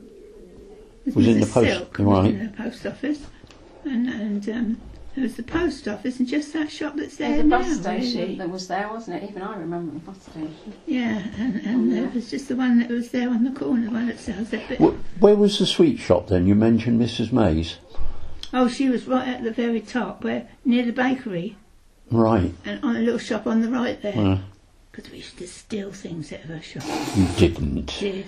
Speaker 3: It
Speaker 1: Was in the
Speaker 3: Missus
Speaker 1: post-
Speaker 3: Silk was
Speaker 1: right.
Speaker 3: in the post office, and and um, there was the post office and just that shop that's there
Speaker 2: There's a
Speaker 3: now.
Speaker 2: bus station
Speaker 3: really.
Speaker 2: that was there, wasn't it? Even I remember the bus station.
Speaker 3: Yeah, and, and there was just the one that was there on the corner, the one that sells that bit.
Speaker 1: Wh- Where was the sweet shop then? You mentioned Missus May's.
Speaker 3: Oh, she was right at the very top, where near the bakery,
Speaker 1: Right.
Speaker 3: and on a little shop on the right there.
Speaker 1: Uh,
Speaker 3: Because we used to steal things out of her shop.
Speaker 1: you didn't.
Speaker 3: Did.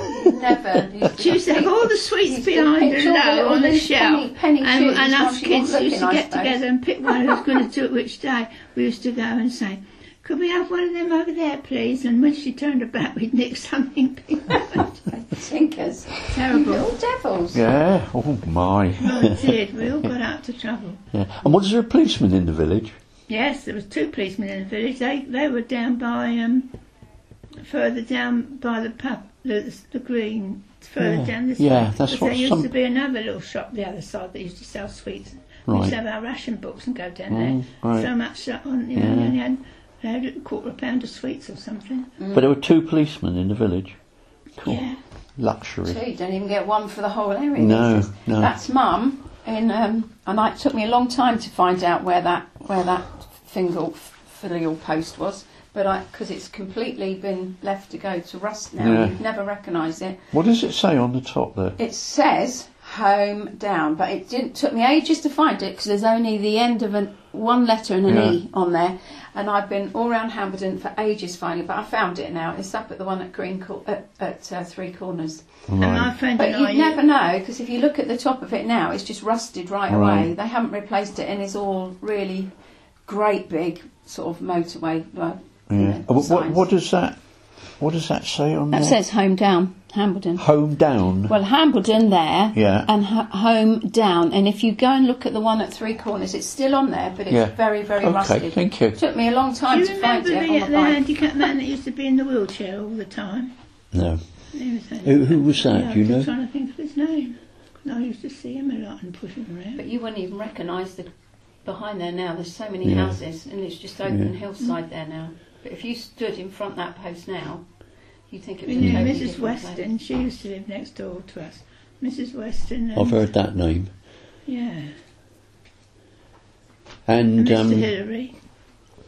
Speaker 2: Never.
Speaker 3: She used to have all the sweets
Speaker 2: Used to
Speaker 3: behind
Speaker 2: pick
Speaker 3: her
Speaker 2: all the
Speaker 3: low
Speaker 2: little
Speaker 3: on the
Speaker 2: loose
Speaker 3: shelf.
Speaker 2: penny- penny
Speaker 3: and
Speaker 2: shoes
Speaker 3: and
Speaker 2: while
Speaker 3: us
Speaker 2: she
Speaker 3: kids
Speaker 2: wasn't
Speaker 3: used to
Speaker 2: looking, I
Speaker 3: get
Speaker 2: suppose.
Speaker 3: together and pick one who's going to do it which day. We used to go and say, could we have one of them over there, please? And when she turned her back, we'd nick something behind.
Speaker 2: Tinkers.
Speaker 3: Terrible.
Speaker 2: Little devils.
Speaker 1: Yeah. Oh my.
Speaker 3: Oh, it did. We all got out to trouble.
Speaker 1: Yeah. And was there a policeman in the village?
Speaker 3: Yes, there was two policemen in the village. They they were down by um further down by the pub, the, the green, further
Speaker 1: Yeah.
Speaker 3: down this
Speaker 1: Yeah,
Speaker 3: way.
Speaker 1: that's
Speaker 3: But
Speaker 1: what
Speaker 3: there used
Speaker 1: some-
Speaker 3: to be another little shop the other side that used to sell sweets. We used to
Speaker 1: Right.
Speaker 3: have our ration books and go down
Speaker 1: Mm,
Speaker 3: there.
Speaker 1: right.
Speaker 3: So much that on, you know,
Speaker 1: Yeah.
Speaker 3: we only had, they had a quarter of a pound of sweets or something.
Speaker 1: But there were two policemen in the village. Cool.
Speaker 3: Yeah.
Speaker 1: Luxury.
Speaker 2: So you don't even get one for the whole area.
Speaker 1: No,
Speaker 2: This is-
Speaker 1: no.
Speaker 2: That's Mum. In um, and I, it took me a long time to find out where that where that Fingal filial post was, but I because it's completely been left to go to rust now.
Speaker 1: Yeah.
Speaker 2: You'd never recognise it.
Speaker 1: What does it say on the top there?
Speaker 2: It says home down, but it didn't took me ages to find it because there's only the end of an, one letter and an
Speaker 1: Yeah.
Speaker 2: E on there, and I've been all around Hambledon for ages finding it, but I found it now. It's up at the one at Green Cor- at, at uh, Three Corners.
Speaker 3: And my
Speaker 1: Right.
Speaker 3: friend
Speaker 2: But
Speaker 3: and
Speaker 2: you
Speaker 3: I,
Speaker 2: never know because if you look at the top of it now, it's just rusted right,
Speaker 1: Right.
Speaker 2: away. They haven't replaced it, and it's all really great big sort of motorway. Well, you
Speaker 1: Yeah.
Speaker 2: know,
Speaker 1: Uh, what, what,
Speaker 2: signs.
Speaker 1: what does that? What does that say on
Speaker 2: That
Speaker 1: there?
Speaker 2: says home down, Hambledon.
Speaker 1: Home down.
Speaker 2: Well, Hambledon there,
Speaker 1: Yeah.
Speaker 2: and ho- home down. And if you go and look at the one at Three Corners, it's still on there, but it's
Speaker 1: Yeah.
Speaker 2: very, very
Speaker 1: Okay,
Speaker 2: rusted.
Speaker 1: thank you.
Speaker 2: It took me a long
Speaker 3: do
Speaker 2: time
Speaker 3: you
Speaker 2: to find
Speaker 3: remember
Speaker 2: it
Speaker 3: the,
Speaker 2: on the
Speaker 3: the
Speaker 2: bike.
Speaker 3: handicapped man that used to be in the wheelchair all the time?
Speaker 1: No.
Speaker 3: He was a-
Speaker 1: Who, who was that?
Speaker 3: Yeah,
Speaker 1: do you
Speaker 3: I'm
Speaker 1: know?
Speaker 3: just trying to think of his name. 'Cause I used to see him a lot and push him around.
Speaker 2: But you wouldn't even recognise the behind there now. There's so many
Speaker 1: Yeah.
Speaker 2: houses, and it's just open
Speaker 1: Yeah.
Speaker 2: hillside there now. But if you stood in front of that post now, you'd think it
Speaker 3: We
Speaker 2: was a
Speaker 3: knew
Speaker 2: totally
Speaker 3: Missus
Speaker 2: different
Speaker 3: Weston.
Speaker 2: place.
Speaker 3: She used to live next door to us. Missus Weston. And,
Speaker 1: I've heard that name.
Speaker 3: Yeah.
Speaker 1: And
Speaker 3: Mister
Speaker 1: um,
Speaker 3: Hillary.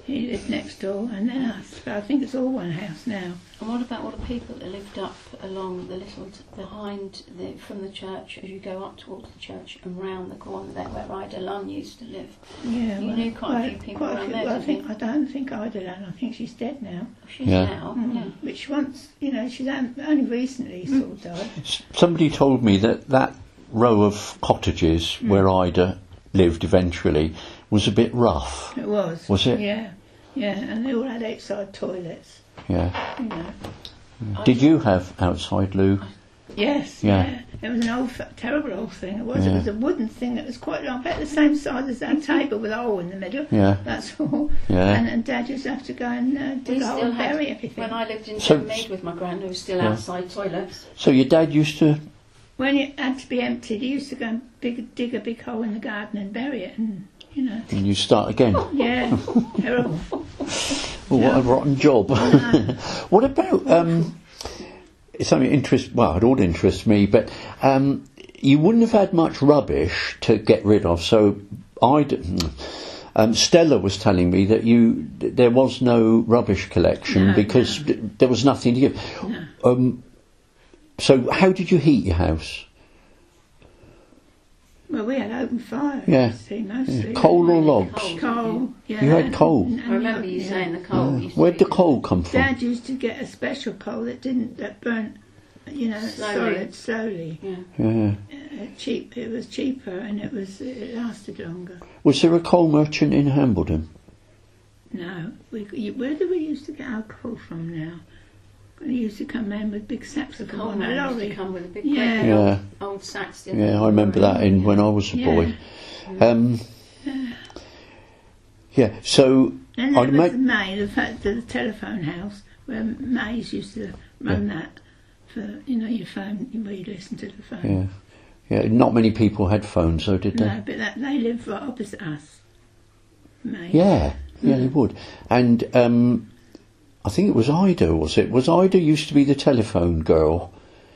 Speaker 3: He lived next door, and then us. But I think it's all one house now.
Speaker 2: And what about all the people that lived up along the little t- behind the from the church as you go up towards the church and round the corner there where Ida Lunn used to live?
Speaker 3: Yeah,
Speaker 2: You
Speaker 3: well,
Speaker 2: knew quite a few
Speaker 3: quite-
Speaker 2: people
Speaker 3: quite a
Speaker 2: around
Speaker 3: few-
Speaker 2: there,
Speaker 3: well, I
Speaker 2: didn't
Speaker 3: think
Speaker 2: you?
Speaker 3: I don't think Ida Lan. I think she's dead now.
Speaker 2: She's
Speaker 1: Yeah.
Speaker 2: now.
Speaker 3: Mm.
Speaker 2: Yeah.
Speaker 3: Which once, you know, she's on- only recently sort of died.
Speaker 1: S- Somebody told me that that row of cottages where Ida lived eventually was a bit rough.
Speaker 3: It was.
Speaker 1: Was it?
Speaker 3: Yeah, yeah, and they all had outside toilets.
Speaker 1: Yeah.
Speaker 3: You know.
Speaker 1: Did you have outside loo?
Speaker 3: Yes.
Speaker 1: Yeah.
Speaker 3: It was an old, fa- terrible old thing. It was.
Speaker 1: Yeah.
Speaker 3: It was a wooden thing that was quite long, about the same size as that table with a hole in the middle.
Speaker 1: Yeah.
Speaker 3: That's all.
Speaker 1: Yeah.
Speaker 3: And, and Dad used to have to go and uh, dig
Speaker 2: We
Speaker 3: a hole
Speaker 2: still
Speaker 3: and
Speaker 2: had,
Speaker 3: bury everything.
Speaker 2: when I lived in
Speaker 1: So-
Speaker 2: Mead with my gran, there was still
Speaker 1: Yeah.
Speaker 2: outside toilets.
Speaker 1: So your dad used to.
Speaker 3: When it had to be emptied, he used to go and big, dig a big hole in the garden and bury it, and you know.
Speaker 1: And you start again.
Speaker 3: Yeah, terrible.
Speaker 1: Oh, what a rotten job. What about um, something interest? Well, it all interests me, but um, you wouldn't have had much rubbish to get rid of. So I, um, Stella was telling me that you there was no rubbish collection
Speaker 3: No,
Speaker 1: because d- there was nothing to give. Um, so how did you heat your house?
Speaker 3: Well, we had open fire.
Speaker 1: Yeah.
Speaker 3: See, mostly.
Speaker 1: Coal or logs?
Speaker 2: Coal.
Speaker 3: Coal. Yeah.
Speaker 1: You had coal?
Speaker 3: And-
Speaker 2: I
Speaker 3: and
Speaker 2: remember
Speaker 3: yeah,
Speaker 2: you
Speaker 3: yeah.
Speaker 2: saying the coal. used to
Speaker 1: Where'd
Speaker 2: be-
Speaker 1: the coal come from?
Speaker 3: Dad used to get a special coal that didn't that burnt, you know,
Speaker 2: Slowly.
Speaker 3: solid slowly.
Speaker 2: Yeah.
Speaker 1: Yeah.
Speaker 3: Uh, cheap. It was cheaper and it was it lasted longer.
Speaker 1: Was there a coal merchant in Hambledon?
Speaker 3: No, we, you- where do we used to get our coal from now? We used to come in with big sacks
Speaker 2: The
Speaker 3: of
Speaker 2: coal
Speaker 3: coal on a
Speaker 2: man used
Speaker 3: lorry.
Speaker 2: to come with a big
Speaker 3: Yeah.
Speaker 2: great
Speaker 1: Yeah.
Speaker 2: old, old sacks. didn't
Speaker 1: Yeah,
Speaker 2: he?
Speaker 1: I remember that in when I was a
Speaker 3: Yeah.
Speaker 1: boy. Um, yeah, so
Speaker 3: And there
Speaker 1: I'd
Speaker 3: was
Speaker 1: make
Speaker 3: the May, the, fact, the telephone house, where Mays used to run that for, you know, your phone, where you listen to the phone.
Speaker 1: yeah, yeah. Not many people had phones, though, did they?
Speaker 3: No, but that, they live right opposite us. Mays.
Speaker 1: Yeah, yeah, they would. And um, I think it was Ida, was it? Was Ida used to be the telephone girl?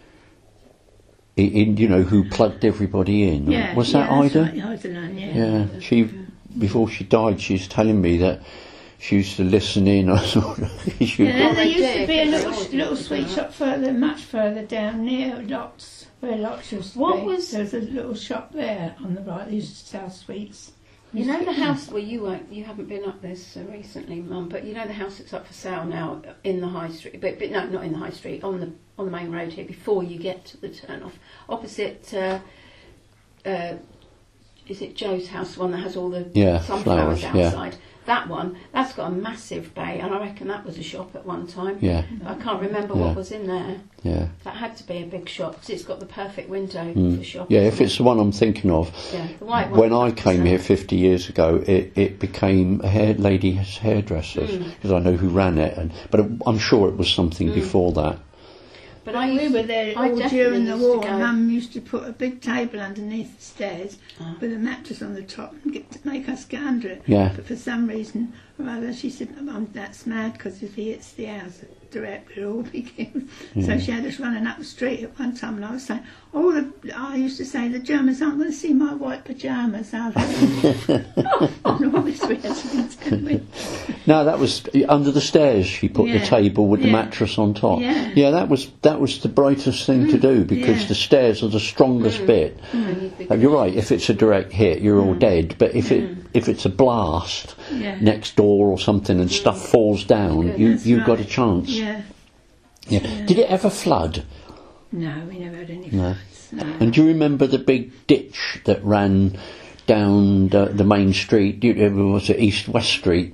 Speaker 1: In, in you know, who plugged everybody in?
Speaker 3: Yeah,
Speaker 1: was
Speaker 3: yeah,
Speaker 1: that
Speaker 3: that's
Speaker 1: Ida?
Speaker 3: Right, Ida Lunn, yeah.
Speaker 1: Yeah, she before she died, she was telling me that she used to listen in. I thought she
Speaker 3: Yeah,
Speaker 2: Well,
Speaker 3: there
Speaker 2: they
Speaker 3: used to
Speaker 2: did,
Speaker 3: be a
Speaker 2: they
Speaker 3: little,
Speaker 2: always
Speaker 3: little
Speaker 2: used to
Speaker 3: sweet
Speaker 2: do
Speaker 3: shop further, much further down near Lots, where Lots used to
Speaker 2: What
Speaker 3: be.
Speaker 2: was-
Speaker 3: There was a little shop there on the right. They used to sell sweets.
Speaker 2: You know the house where you were, you haven't been up this uh, recently, Mum, but you know the house that's up for sale now in the high street, but, but no, not in the high street, on the on the main road here before you get to the turn off, opposite. Uh, uh, is it Joe's house, the one that has all the
Speaker 1: Yeah,
Speaker 2: sunflowers
Speaker 1: flowers, yeah.
Speaker 2: outside? That one, that's got a massive bay, and I reckon that was a shop at one time.
Speaker 1: Yeah,
Speaker 2: I can't remember
Speaker 1: Yeah.
Speaker 2: what was in there.
Speaker 1: yeah.
Speaker 2: That had to be a big shop because it's got the perfect window
Speaker 1: Mm.
Speaker 2: for shopping.
Speaker 1: Yeah, if it's the one I'm thinking of.
Speaker 2: yeah, the white one.
Speaker 1: When I came here fifty years ago, it, it became a hair lady's hairdressers
Speaker 2: Mm.
Speaker 1: because I know who ran it, and but I'm sure it was something
Speaker 2: Mm.
Speaker 1: before that.
Speaker 2: But I
Speaker 3: we
Speaker 2: used,
Speaker 3: were there
Speaker 2: I
Speaker 3: all
Speaker 2: definitely
Speaker 3: during the
Speaker 2: used to
Speaker 3: war.
Speaker 2: go-
Speaker 3: Mum used to put a big table underneath the stairs
Speaker 2: Ah.
Speaker 3: with a mattress on the top and get, to make us get under it.
Speaker 1: Yeah.
Speaker 3: But for some reason or other, she said, Mum, that's mad because if he hits the house direct, we'll all be killed. So she had us running up the street at one time, and I was saying, oh, the, I used to say, the Germans aren't going to see my white pyjamas, are they? And obviously, we had to contend with.
Speaker 1: No, that was under the stairs. She put the
Speaker 3: Yeah.
Speaker 1: table with the
Speaker 3: Yeah.
Speaker 1: mattress on top.
Speaker 3: Yeah.
Speaker 1: that was that was the brightest thing to do because
Speaker 3: yeah.
Speaker 1: the stairs are the strongest bit.
Speaker 2: and you'd be-
Speaker 1: Uh, You're right. If it's a direct hit, you're all dead. But if it if it's a blast
Speaker 3: Yeah.
Speaker 1: next door or something and stuff falls down,
Speaker 2: Good,
Speaker 1: you
Speaker 3: That's
Speaker 1: you've got a
Speaker 3: right.
Speaker 1: chance.
Speaker 3: Yeah.
Speaker 1: Yeah. Did it ever flood?
Speaker 3: No, we never had any
Speaker 1: No.
Speaker 3: floods. No.
Speaker 1: And do you remember the big ditch that ran down the, the main street? Do you, was it East West Street?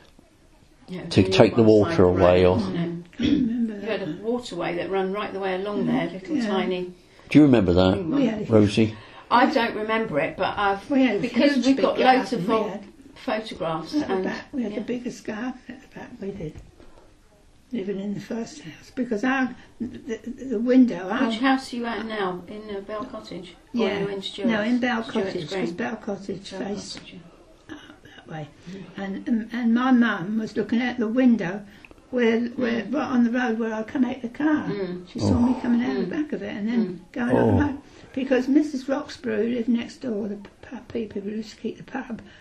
Speaker 2: Yeah,
Speaker 1: to
Speaker 2: on
Speaker 1: take the
Speaker 2: one
Speaker 1: water
Speaker 2: side
Speaker 1: away,
Speaker 2: road,
Speaker 1: or-
Speaker 2: wasn't it?
Speaker 3: Remember
Speaker 2: You
Speaker 3: that?
Speaker 2: had a waterway that ran right the way along there, little
Speaker 3: Yeah.
Speaker 2: tiny.
Speaker 1: Do you remember that,
Speaker 3: We had a
Speaker 1: Rosie?
Speaker 2: I don't remember it, but I've
Speaker 3: We had a
Speaker 2: because
Speaker 3: huge
Speaker 2: we've
Speaker 3: big
Speaker 2: got loads
Speaker 3: garden,
Speaker 2: of
Speaker 3: we
Speaker 2: old
Speaker 3: had.
Speaker 2: photographs
Speaker 3: At the
Speaker 2: and
Speaker 3: back, we had
Speaker 2: yeah.
Speaker 3: the biggest garden at the back. We did, living in the first house because our the, the window. Our,
Speaker 2: Which house are you at now? In uh, Bell Cottage? Or
Speaker 3: yeah,
Speaker 2: are you in Stuart's?
Speaker 3: no, in Bell
Speaker 2: Stuart's
Speaker 3: Cottage
Speaker 2: Green?
Speaker 3: because Bell Cottage
Speaker 2: Bell
Speaker 3: faced
Speaker 2: Cottage, yeah.
Speaker 3: that way, and and, and my mum was looking out the window. Where, where, right on the road where I come out the car.
Speaker 2: Mm.
Speaker 3: She saw me coming out the back of it and then going
Speaker 1: Oh.
Speaker 3: on the road. Because Missus Roxburgh, who lived next door, the p- people who used to keep the pub,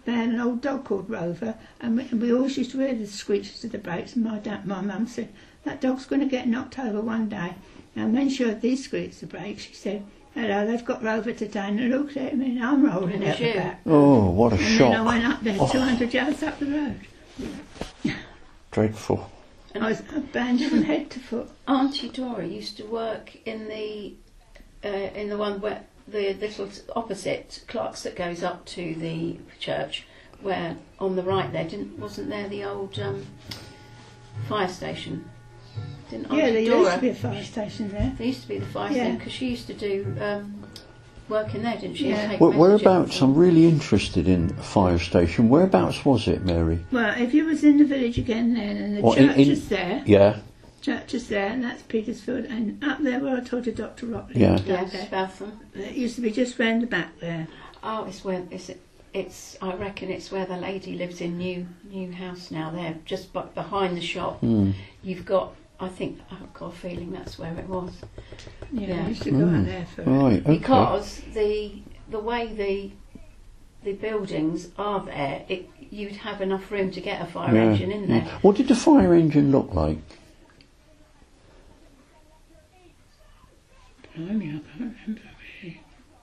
Speaker 3: they had an old dog called Rover, and we, and we always used to hear the screeches of the brakes. And my dad, my mum said, that dog's going to get knocked over one day. And when she heard these screeches of the brakes, she said, hello, they've got Rover today. And I looked at me and I'm rolling out the back.
Speaker 1: Oh, what a
Speaker 3: And
Speaker 1: shock.
Speaker 3: then I went up there,
Speaker 1: Oh.
Speaker 3: two hundred yards up the road.
Speaker 1: Dreadful.
Speaker 3: I was abandoned from head to foot.
Speaker 2: Auntie Dora used to work in the uh, in the one where the little opposite Clark's that goes up to the church, where on the right there didn't wasn't there the old um, fire station? Didn't
Speaker 3: Yeah,
Speaker 2: Auntie
Speaker 3: there
Speaker 2: Dora?
Speaker 3: used to be a fire station there.
Speaker 2: There used to be the fire
Speaker 3: Yeah.
Speaker 2: station because she used to do um, work in there, didn't she?
Speaker 3: Yeah.
Speaker 2: Take
Speaker 1: Where,
Speaker 2: messages
Speaker 1: whereabouts?
Speaker 2: from-
Speaker 1: I'm really interested in a fire station. Whereabouts was it, Mary?
Speaker 3: Well, if you was in the village again then, and the
Speaker 1: What, in-
Speaker 3: church
Speaker 1: in-
Speaker 3: is there,
Speaker 1: Yeah,
Speaker 3: church is there, and that's Petersfield, and up there where I told you Doctor Rockley
Speaker 1: Yeah.
Speaker 3: lived up
Speaker 2: Yes,
Speaker 3: there.
Speaker 2: Beltham.
Speaker 3: It used to be just round the back there.
Speaker 2: Oh, it's where it's it's. I reckon it's where the lady lives in new new house now. There, just bu- behind the shop.
Speaker 1: Hmm.
Speaker 2: You've got. I think I've got a feeling that's where it was.
Speaker 3: Yeah,
Speaker 2: Yeah.
Speaker 3: I used to go
Speaker 1: Mm.
Speaker 3: out there for
Speaker 1: right, okay.
Speaker 2: Because the the way the the buildings are there, it, you'd have enough room to get a fire
Speaker 1: Yeah,
Speaker 2: engine in there.
Speaker 1: yeah. What did the fire engine look like?
Speaker 3: Blimey, I can't remember really.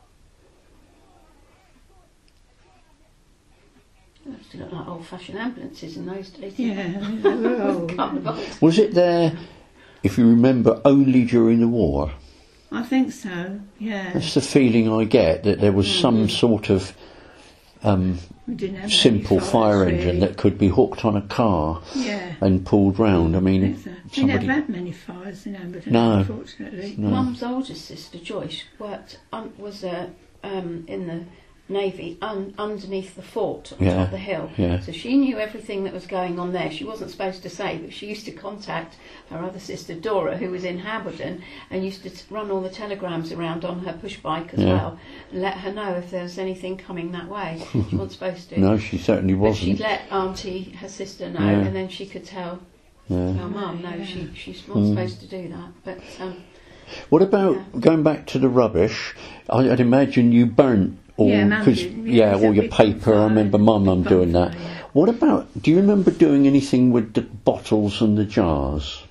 Speaker 2: They used to look like old-fashioned ambulances in those days.
Speaker 3: Yeah, they were old.
Speaker 2: Kind of old.
Speaker 1: Was it there, if you remember, only during the war?
Speaker 3: I think so, yeah.
Speaker 1: That's the feeling I get, that there was
Speaker 2: Mm-hmm.
Speaker 1: some sort of um,
Speaker 3: We didn't have
Speaker 1: simple
Speaker 3: any
Speaker 1: fire
Speaker 3: fires,
Speaker 1: engine
Speaker 3: really.
Speaker 1: that could be hooked on a car
Speaker 3: Yeah.
Speaker 1: and pulled round. I
Speaker 3: I
Speaker 1: mean,
Speaker 3: think so. We didn't
Speaker 1: somebody...
Speaker 3: have that many fires in Amberton,
Speaker 1: No.
Speaker 3: unfortunately.
Speaker 1: No.
Speaker 2: Mum's oldest sister Joyce worked um, was uh, um, in the navy un- underneath the fort on
Speaker 1: Yeah,
Speaker 2: top of the hill.
Speaker 1: yeah.
Speaker 2: So she knew everything that was going on there. She wasn't supposed to say, but she used to contact her other sister Dora, who was in Hambledon, and used to t- run all the telegrams around on her push bike as
Speaker 1: Yeah.
Speaker 2: well, and let her know if there was anything coming that way. She wasn't supposed to.
Speaker 1: No, she certainly
Speaker 2: But she'd
Speaker 1: wasn't.
Speaker 2: let Auntie, her sister, know,
Speaker 1: Yeah.
Speaker 2: and then she could tell
Speaker 1: Yeah.
Speaker 2: her mum. No,
Speaker 3: Yeah.
Speaker 2: she she's not
Speaker 1: Mm.
Speaker 2: supposed to do that. But um,
Speaker 1: What about,
Speaker 2: Yeah.
Speaker 1: going back to the rubbish, I, I'd imagine you burnt all,
Speaker 3: Yeah, Mum
Speaker 1: 'cause-
Speaker 3: did.
Speaker 1: yeah,
Speaker 3: Yeah,
Speaker 1: all
Speaker 3: it's a
Speaker 1: your
Speaker 3: big
Speaker 1: paper. I
Speaker 3: bonfire,
Speaker 1: remember my
Speaker 3: big
Speaker 1: mum doing that.
Speaker 3: bonfire, yeah.
Speaker 1: What about, do you remember doing anything with the bottles and the jars?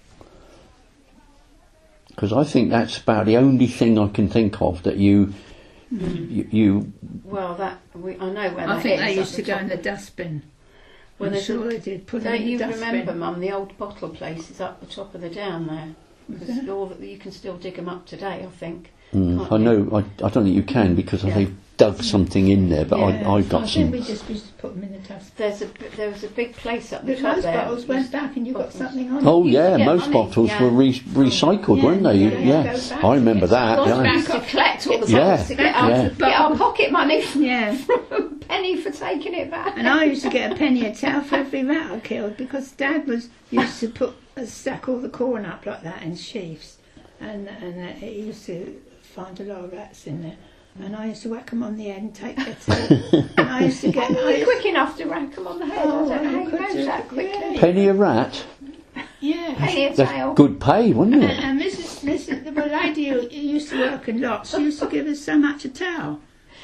Speaker 1: Because I think that's about the only thing I can think of that you, you, you
Speaker 2: well, that we, I know where
Speaker 3: I
Speaker 2: that
Speaker 3: think
Speaker 2: is,
Speaker 3: they
Speaker 2: at
Speaker 3: used
Speaker 2: the
Speaker 3: to go
Speaker 2: top
Speaker 3: in the
Speaker 2: of-
Speaker 3: dustbin.
Speaker 2: Well,
Speaker 3: I'm
Speaker 2: there's
Speaker 3: sure
Speaker 2: a-
Speaker 3: they did put them
Speaker 2: Don't
Speaker 3: in the
Speaker 2: you
Speaker 3: dustbin.
Speaker 2: remember, Mum? The old bottle place is up the top of the down there. Because
Speaker 3: there?
Speaker 2: all that you can still dig them up today, I think.
Speaker 1: Mm,
Speaker 2: Can't
Speaker 1: I
Speaker 2: you?
Speaker 1: know, I, I don't think you can because
Speaker 2: Yeah.
Speaker 1: they've dug something in there, but
Speaker 2: Yeah.
Speaker 1: I, I
Speaker 3: I
Speaker 1: got
Speaker 3: think
Speaker 1: some.
Speaker 3: we just used to put them in the dustbin.
Speaker 2: There's a there was a big place up the
Speaker 3: But
Speaker 2: top
Speaker 3: most
Speaker 2: there.
Speaker 3: bottles went back and you got
Speaker 2: Bottles.
Speaker 3: something on
Speaker 1: Oh
Speaker 3: it.
Speaker 2: used to
Speaker 1: yeah,
Speaker 2: get
Speaker 1: most
Speaker 2: money,
Speaker 1: bottles
Speaker 2: yeah.
Speaker 1: were re- recycled,
Speaker 3: Yeah,
Speaker 1: weren't they?
Speaker 3: yeah,
Speaker 1: Yeah,
Speaker 3: yeah, go back
Speaker 1: I
Speaker 3: to
Speaker 1: remember
Speaker 3: get
Speaker 1: that.
Speaker 2: Well,
Speaker 1: Yeah.
Speaker 2: we used to collect all the
Speaker 1: Yeah,
Speaker 2: bottles to get, our,
Speaker 1: yeah.
Speaker 2: get our pocket money from
Speaker 3: Yeah,
Speaker 2: a penny for taking it back.
Speaker 3: and I used to get a penny a towel for every rat I killed because Dad was used to put uh, stack all the corn up like that in sheaves, and and uh, he used to find a lot of rats in there, and I used to whack them on the head and take their tail. And I used to get.
Speaker 2: Are
Speaker 3: I
Speaker 2: you
Speaker 3: used,
Speaker 2: quick enough to rack them on the head?
Speaker 3: Oh,
Speaker 2: I don't know how
Speaker 3: you
Speaker 2: you
Speaker 3: could
Speaker 2: manage
Speaker 3: do
Speaker 2: that
Speaker 3: it,
Speaker 2: quickly.
Speaker 3: yeah.
Speaker 1: Penny a rat.
Speaker 3: yeah.
Speaker 2: Penny a
Speaker 1: That's
Speaker 2: tail.
Speaker 1: good pay, wasn't
Speaker 3: And,
Speaker 1: it?
Speaker 3: and Missus Missus the lady who used to work in lots, she used to give us so much a towel.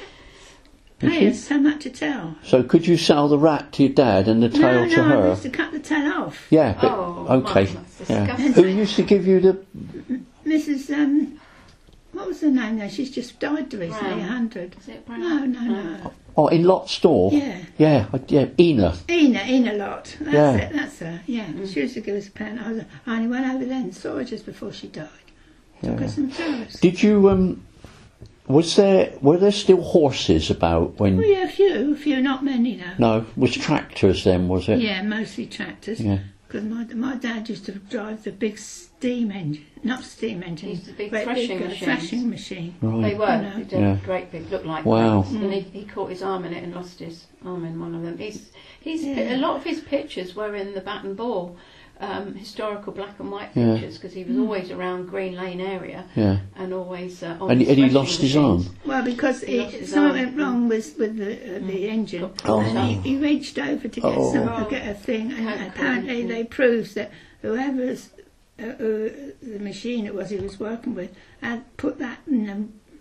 Speaker 3: Pay us so much a towel.
Speaker 1: So could you sell the rat to your dad and the tail
Speaker 3: no,
Speaker 1: to
Speaker 3: no, I
Speaker 1: her?
Speaker 3: used to cut the tail off.
Speaker 1: Yeah, but
Speaker 2: Oh,
Speaker 1: okay.
Speaker 2: Mum, that's
Speaker 1: Yeah.
Speaker 2: disgusting.
Speaker 1: Who used to give you the?
Speaker 3: Missus Um, what was her name now? She's just died recently,
Speaker 2: Brown.
Speaker 3: a hundred.
Speaker 2: Is it brown?
Speaker 3: No, no, no.
Speaker 1: Oh, in Lot Store.
Speaker 3: Yeah.
Speaker 1: Yeah, I- yeah. Ina.
Speaker 3: Ina, Ina Lot. That's
Speaker 1: Yeah.
Speaker 3: it, that's her. Yeah, she used to give us a pen. I, was, I only went over there and saw her just before she died. Took her some flowers.
Speaker 1: Did you um? Was there were there still horses about when?
Speaker 3: Oh, yeah, a few, a few, not many now.
Speaker 1: No, was tractors then? Was it?
Speaker 3: Yeah, mostly tractors.
Speaker 1: Yeah.
Speaker 3: Because my, my dad used to drive the big steam engine, not steam engine,
Speaker 2: Used the big
Speaker 3: but
Speaker 2: threshing
Speaker 3: uh,
Speaker 2: machines.
Speaker 3: threshing machine.
Speaker 2: They
Speaker 1: Right.
Speaker 2: were.
Speaker 3: No.
Speaker 2: They did
Speaker 1: Yeah.
Speaker 2: great big, looked like
Speaker 1: Wow.
Speaker 2: planes. And he, he caught his arm in it and lost his arm in one of them. He's, he's
Speaker 3: Yeah.
Speaker 2: a lot of his pictures were in the Bat and Ball, um, historical black and white
Speaker 1: Yeah.
Speaker 2: pictures, because he was always around Green Lane area
Speaker 1: Yeah.
Speaker 2: and always uh, on
Speaker 1: And,
Speaker 2: his
Speaker 1: and he
Speaker 2: threshing
Speaker 1: lost his
Speaker 2: machines.
Speaker 1: arm.
Speaker 3: Well, because
Speaker 2: He
Speaker 3: it,
Speaker 2: lost his
Speaker 3: something
Speaker 2: arm.
Speaker 3: went wrong with, with the, uh, the engine,
Speaker 1: Oh.
Speaker 3: and he, he reached over to get
Speaker 1: Oh.
Speaker 3: some, to get a thing, and
Speaker 2: Can't
Speaker 3: apparently
Speaker 2: call it.
Speaker 3: they proved that whoever's uh, uh, the machine it was he was working with had put that in a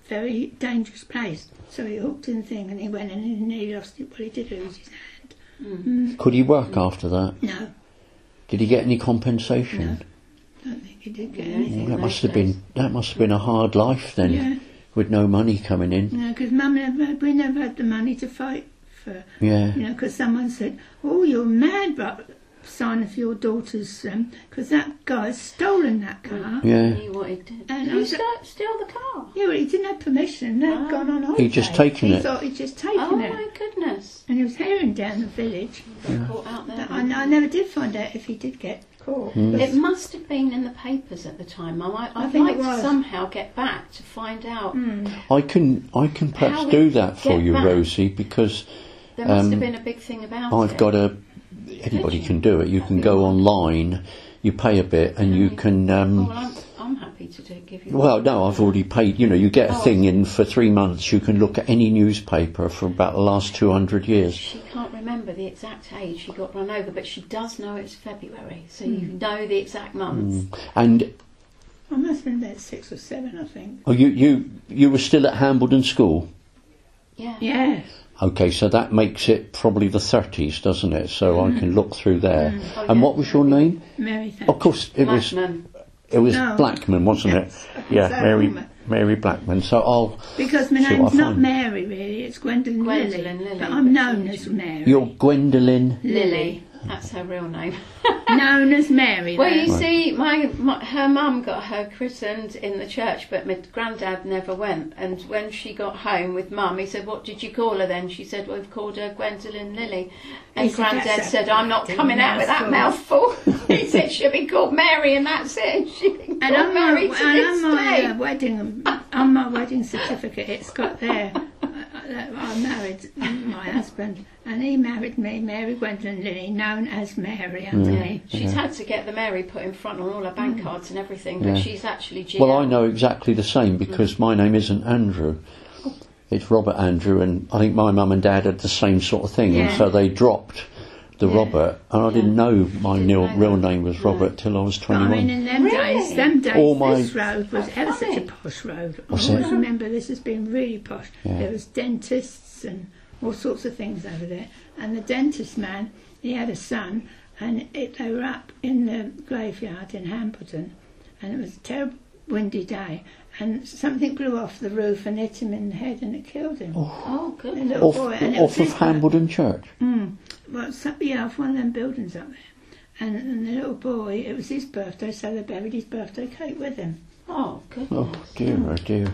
Speaker 3: very dangerous place. So he hooked in the thing and he went in and he lost it. Well, he did lose his hand.
Speaker 2: Mm.
Speaker 3: Mm.
Speaker 1: Could he work after that?
Speaker 3: No,
Speaker 1: Did he get any compensation?
Speaker 3: I don't think he did get
Speaker 2: Yeah.
Speaker 3: anything.
Speaker 1: Well, that
Speaker 2: those
Speaker 1: must have
Speaker 2: days.
Speaker 1: been that must have been a hard life then,
Speaker 3: Yeah,
Speaker 1: with no money coming in.
Speaker 3: no, because Mum never had, we never had the money to fight for.
Speaker 1: Yeah.
Speaker 3: You know, because someone said, "Oh, you're mad, but sign of your daughter's," because that guy's stolen that car.
Speaker 1: Yeah.
Speaker 2: He knew what he did.
Speaker 3: And
Speaker 2: Did
Speaker 3: I
Speaker 2: he
Speaker 3: was-
Speaker 2: steal, steal the car?
Speaker 3: Yeah, well, he didn't have permission. They'd
Speaker 2: Ah.
Speaker 3: gone on holiday.
Speaker 1: He'd just taken
Speaker 3: he
Speaker 1: it.
Speaker 3: thought he'd just taken
Speaker 2: Oh
Speaker 3: it.
Speaker 2: my goodness.
Speaker 3: And he was herring down the village.
Speaker 2: Got caught out there.
Speaker 3: But I, I never did find out if he did get caught.
Speaker 1: Mm.
Speaker 2: It must have been in the papers at the time, Mum. I,
Speaker 3: I
Speaker 2: I'd
Speaker 3: think
Speaker 2: like
Speaker 3: it
Speaker 2: to
Speaker 3: was.
Speaker 2: somehow get back to find out.
Speaker 3: Mm.
Speaker 1: I can I can perhaps
Speaker 2: How
Speaker 1: do
Speaker 2: we
Speaker 1: that for
Speaker 2: get
Speaker 1: you,
Speaker 2: back.
Speaker 1: Rosie, because
Speaker 2: There must
Speaker 1: Um,
Speaker 2: have been a big thing about
Speaker 1: I've
Speaker 2: it.
Speaker 1: got a. Anybody can do it. You can go online, you pay a bit, and you can.
Speaker 2: Oh,
Speaker 1: Um,
Speaker 2: well, I'm, I'm happy to do, give you.
Speaker 1: well, no, I've already paid. You know, you get a
Speaker 2: Oh.
Speaker 1: thing in for three months. You can look at any newspaper for about the last two hundred years.
Speaker 2: She can't remember the exact age she got run over, but she does know it's February, so you
Speaker 3: Hmm.
Speaker 2: know the exact months.
Speaker 1: And
Speaker 3: I must have been about six or seven, I think.
Speaker 1: oh, you you you were still at Hambledon School.
Speaker 2: Yeah.
Speaker 3: Yes.
Speaker 1: Okay, so that makes it probably the thirties, doesn't it? So I can look through there.
Speaker 2: Oh,
Speaker 1: And
Speaker 2: yeah.
Speaker 1: what was your name?
Speaker 3: Mary Thatcher.
Speaker 1: Of course, it was
Speaker 2: Blackman.
Speaker 1: it was
Speaker 3: No.
Speaker 1: Blackman, wasn't
Speaker 3: Yes.
Speaker 1: it? Yeah,
Speaker 3: So,
Speaker 1: Mary
Speaker 3: um,
Speaker 1: Mary Blackman. So I'll.
Speaker 3: Because my
Speaker 1: See what
Speaker 3: name's
Speaker 1: I
Speaker 3: not
Speaker 1: find.
Speaker 3: Mary, really. It's Gwendolyn,
Speaker 2: Gwendolyn
Speaker 3: Lilly.
Speaker 2: Lilly,
Speaker 3: But I'm
Speaker 2: but
Speaker 3: known
Speaker 2: she-
Speaker 3: as Mary.
Speaker 1: You're Gwendolyn.
Speaker 2: Lily. That's her real name.
Speaker 3: known as Mary.
Speaker 2: Well,
Speaker 3: though.
Speaker 2: you see, my, my her mum got her christened in the church, but my granddad never went. And when she got home with mum, he said, "What did you call her then?" She said, "Well, we've called her Gwendolyn Lily." And
Speaker 3: He said,
Speaker 2: granddad
Speaker 3: "That's a
Speaker 2: said, "I'm not
Speaker 3: bloody
Speaker 2: coming out with that mouthful." He said, "She'll be called Mary, and that's it." And she'll be called
Speaker 3: And on my,
Speaker 2: Mary to
Speaker 3: and
Speaker 2: this
Speaker 3: on my
Speaker 2: day.
Speaker 3: uh, wedding, on my wedding certificate, it's got there uh, that I married my husband, and he married me, Mary Gwendolyn Lilly, known as Mary underneath.
Speaker 2: She's had to get the Mary put in front on all her bank cards and everything, but
Speaker 1: Yeah.
Speaker 2: she's actually G L.
Speaker 1: Well, I know exactly the same because my name isn't Andrew. It's Robert Andrew, and I think my mum and dad had the same sort of thing, and
Speaker 3: Yeah.
Speaker 1: so they dropped the
Speaker 3: Yeah.
Speaker 1: Robert, and I didn't know my
Speaker 2: Didn't
Speaker 1: nil,
Speaker 2: know
Speaker 1: real
Speaker 2: that.
Speaker 1: name was
Speaker 2: No.
Speaker 1: Robert till I was
Speaker 3: But I mean,
Speaker 1: twenty-one.
Speaker 3: in them
Speaker 2: Really?
Speaker 3: days, them days,
Speaker 1: All my-
Speaker 3: this road was
Speaker 2: That's
Speaker 3: ever such a
Speaker 2: funny.
Speaker 3: posh road. I
Speaker 1: What's
Speaker 3: always
Speaker 1: it?
Speaker 3: remember this has been really posh.
Speaker 1: Yeah.
Speaker 3: There was dentists and all sorts of things over there. And the dentist man, he had a son, and it, they were up in the graveyard in Hampton, and it was a terrible windy day, and something blew off the roof and hit him in the head, and it killed him.
Speaker 2: Oh,
Speaker 3: A
Speaker 2: good.
Speaker 3: little
Speaker 1: Off,
Speaker 3: boy, and it
Speaker 1: off
Speaker 3: was
Speaker 1: of
Speaker 3: his-
Speaker 1: Hambledon Church.
Speaker 3: Mm. Well, so, yeah, off one of them buildings up there. And, and the little boy, it was his birthday, so they buried his birthday cake with him.
Speaker 2: Oh, good.
Speaker 1: Oh dear, oh dear.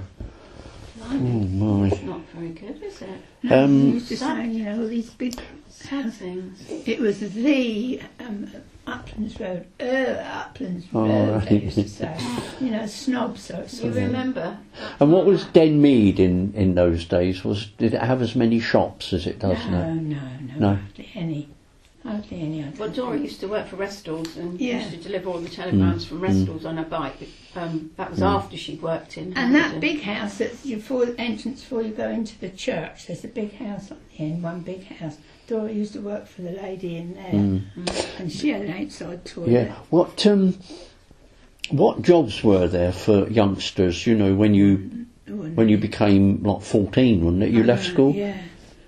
Speaker 1: Oh
Speaker 2: Blimey.
Speaker 1: my.
Speaker 2: It's not very good, is it?
Speaker 3: No,
Speaker 1: Um,
Speaker 3: he used to say, you know, all these big.
Speaker 2: Sad things.
Speaker 3: It was the um, Uplands Road, uh, Uplands
Speaker 1: Oh,
Speaker 3: Road,
Speaker 1: right.
Speaker 3: they used to say. You know, snob, so it's
Speaker 2: You remember?
Speaker 1: And what was Denmead in, in those days? Was did it have as many shops as it does
Speaker 3: no,
Speaker 1: now?
Speaker 3: no, no,
Speaker 1: No.
Speaker 3: hardly any. Hardly any. I don't
Speaker 2: Well, Dora
Speaker 3: think.
Speaker 2: used to work for Restall's and
Speaker 3: Yeah.
Speaker 2: used to deliver all the telegrams from Restall's on her bike. Um, that was after she'd worked in.
Speaker 3: And that
Speaker 2: Hampton.
Speaker 3: big house that's your full entrance before you go into the church, there's a big house on the end, one big house. Dora used to work for the lady in there,
Speaker 1: Mm.
Speaker 3: and she had an outside toilet.
Speaker 1: Yeah. What um, what jobs were there for youngsters? You know, when you
Speaker 3: Wouldn't
Speaker 1: when you
Speaker 3: it?
Speaker 1: became like fourteen, wasn't it? You left
Speaker 3: Uh,
Speaker 1: school.
Speaker 3: Yeah.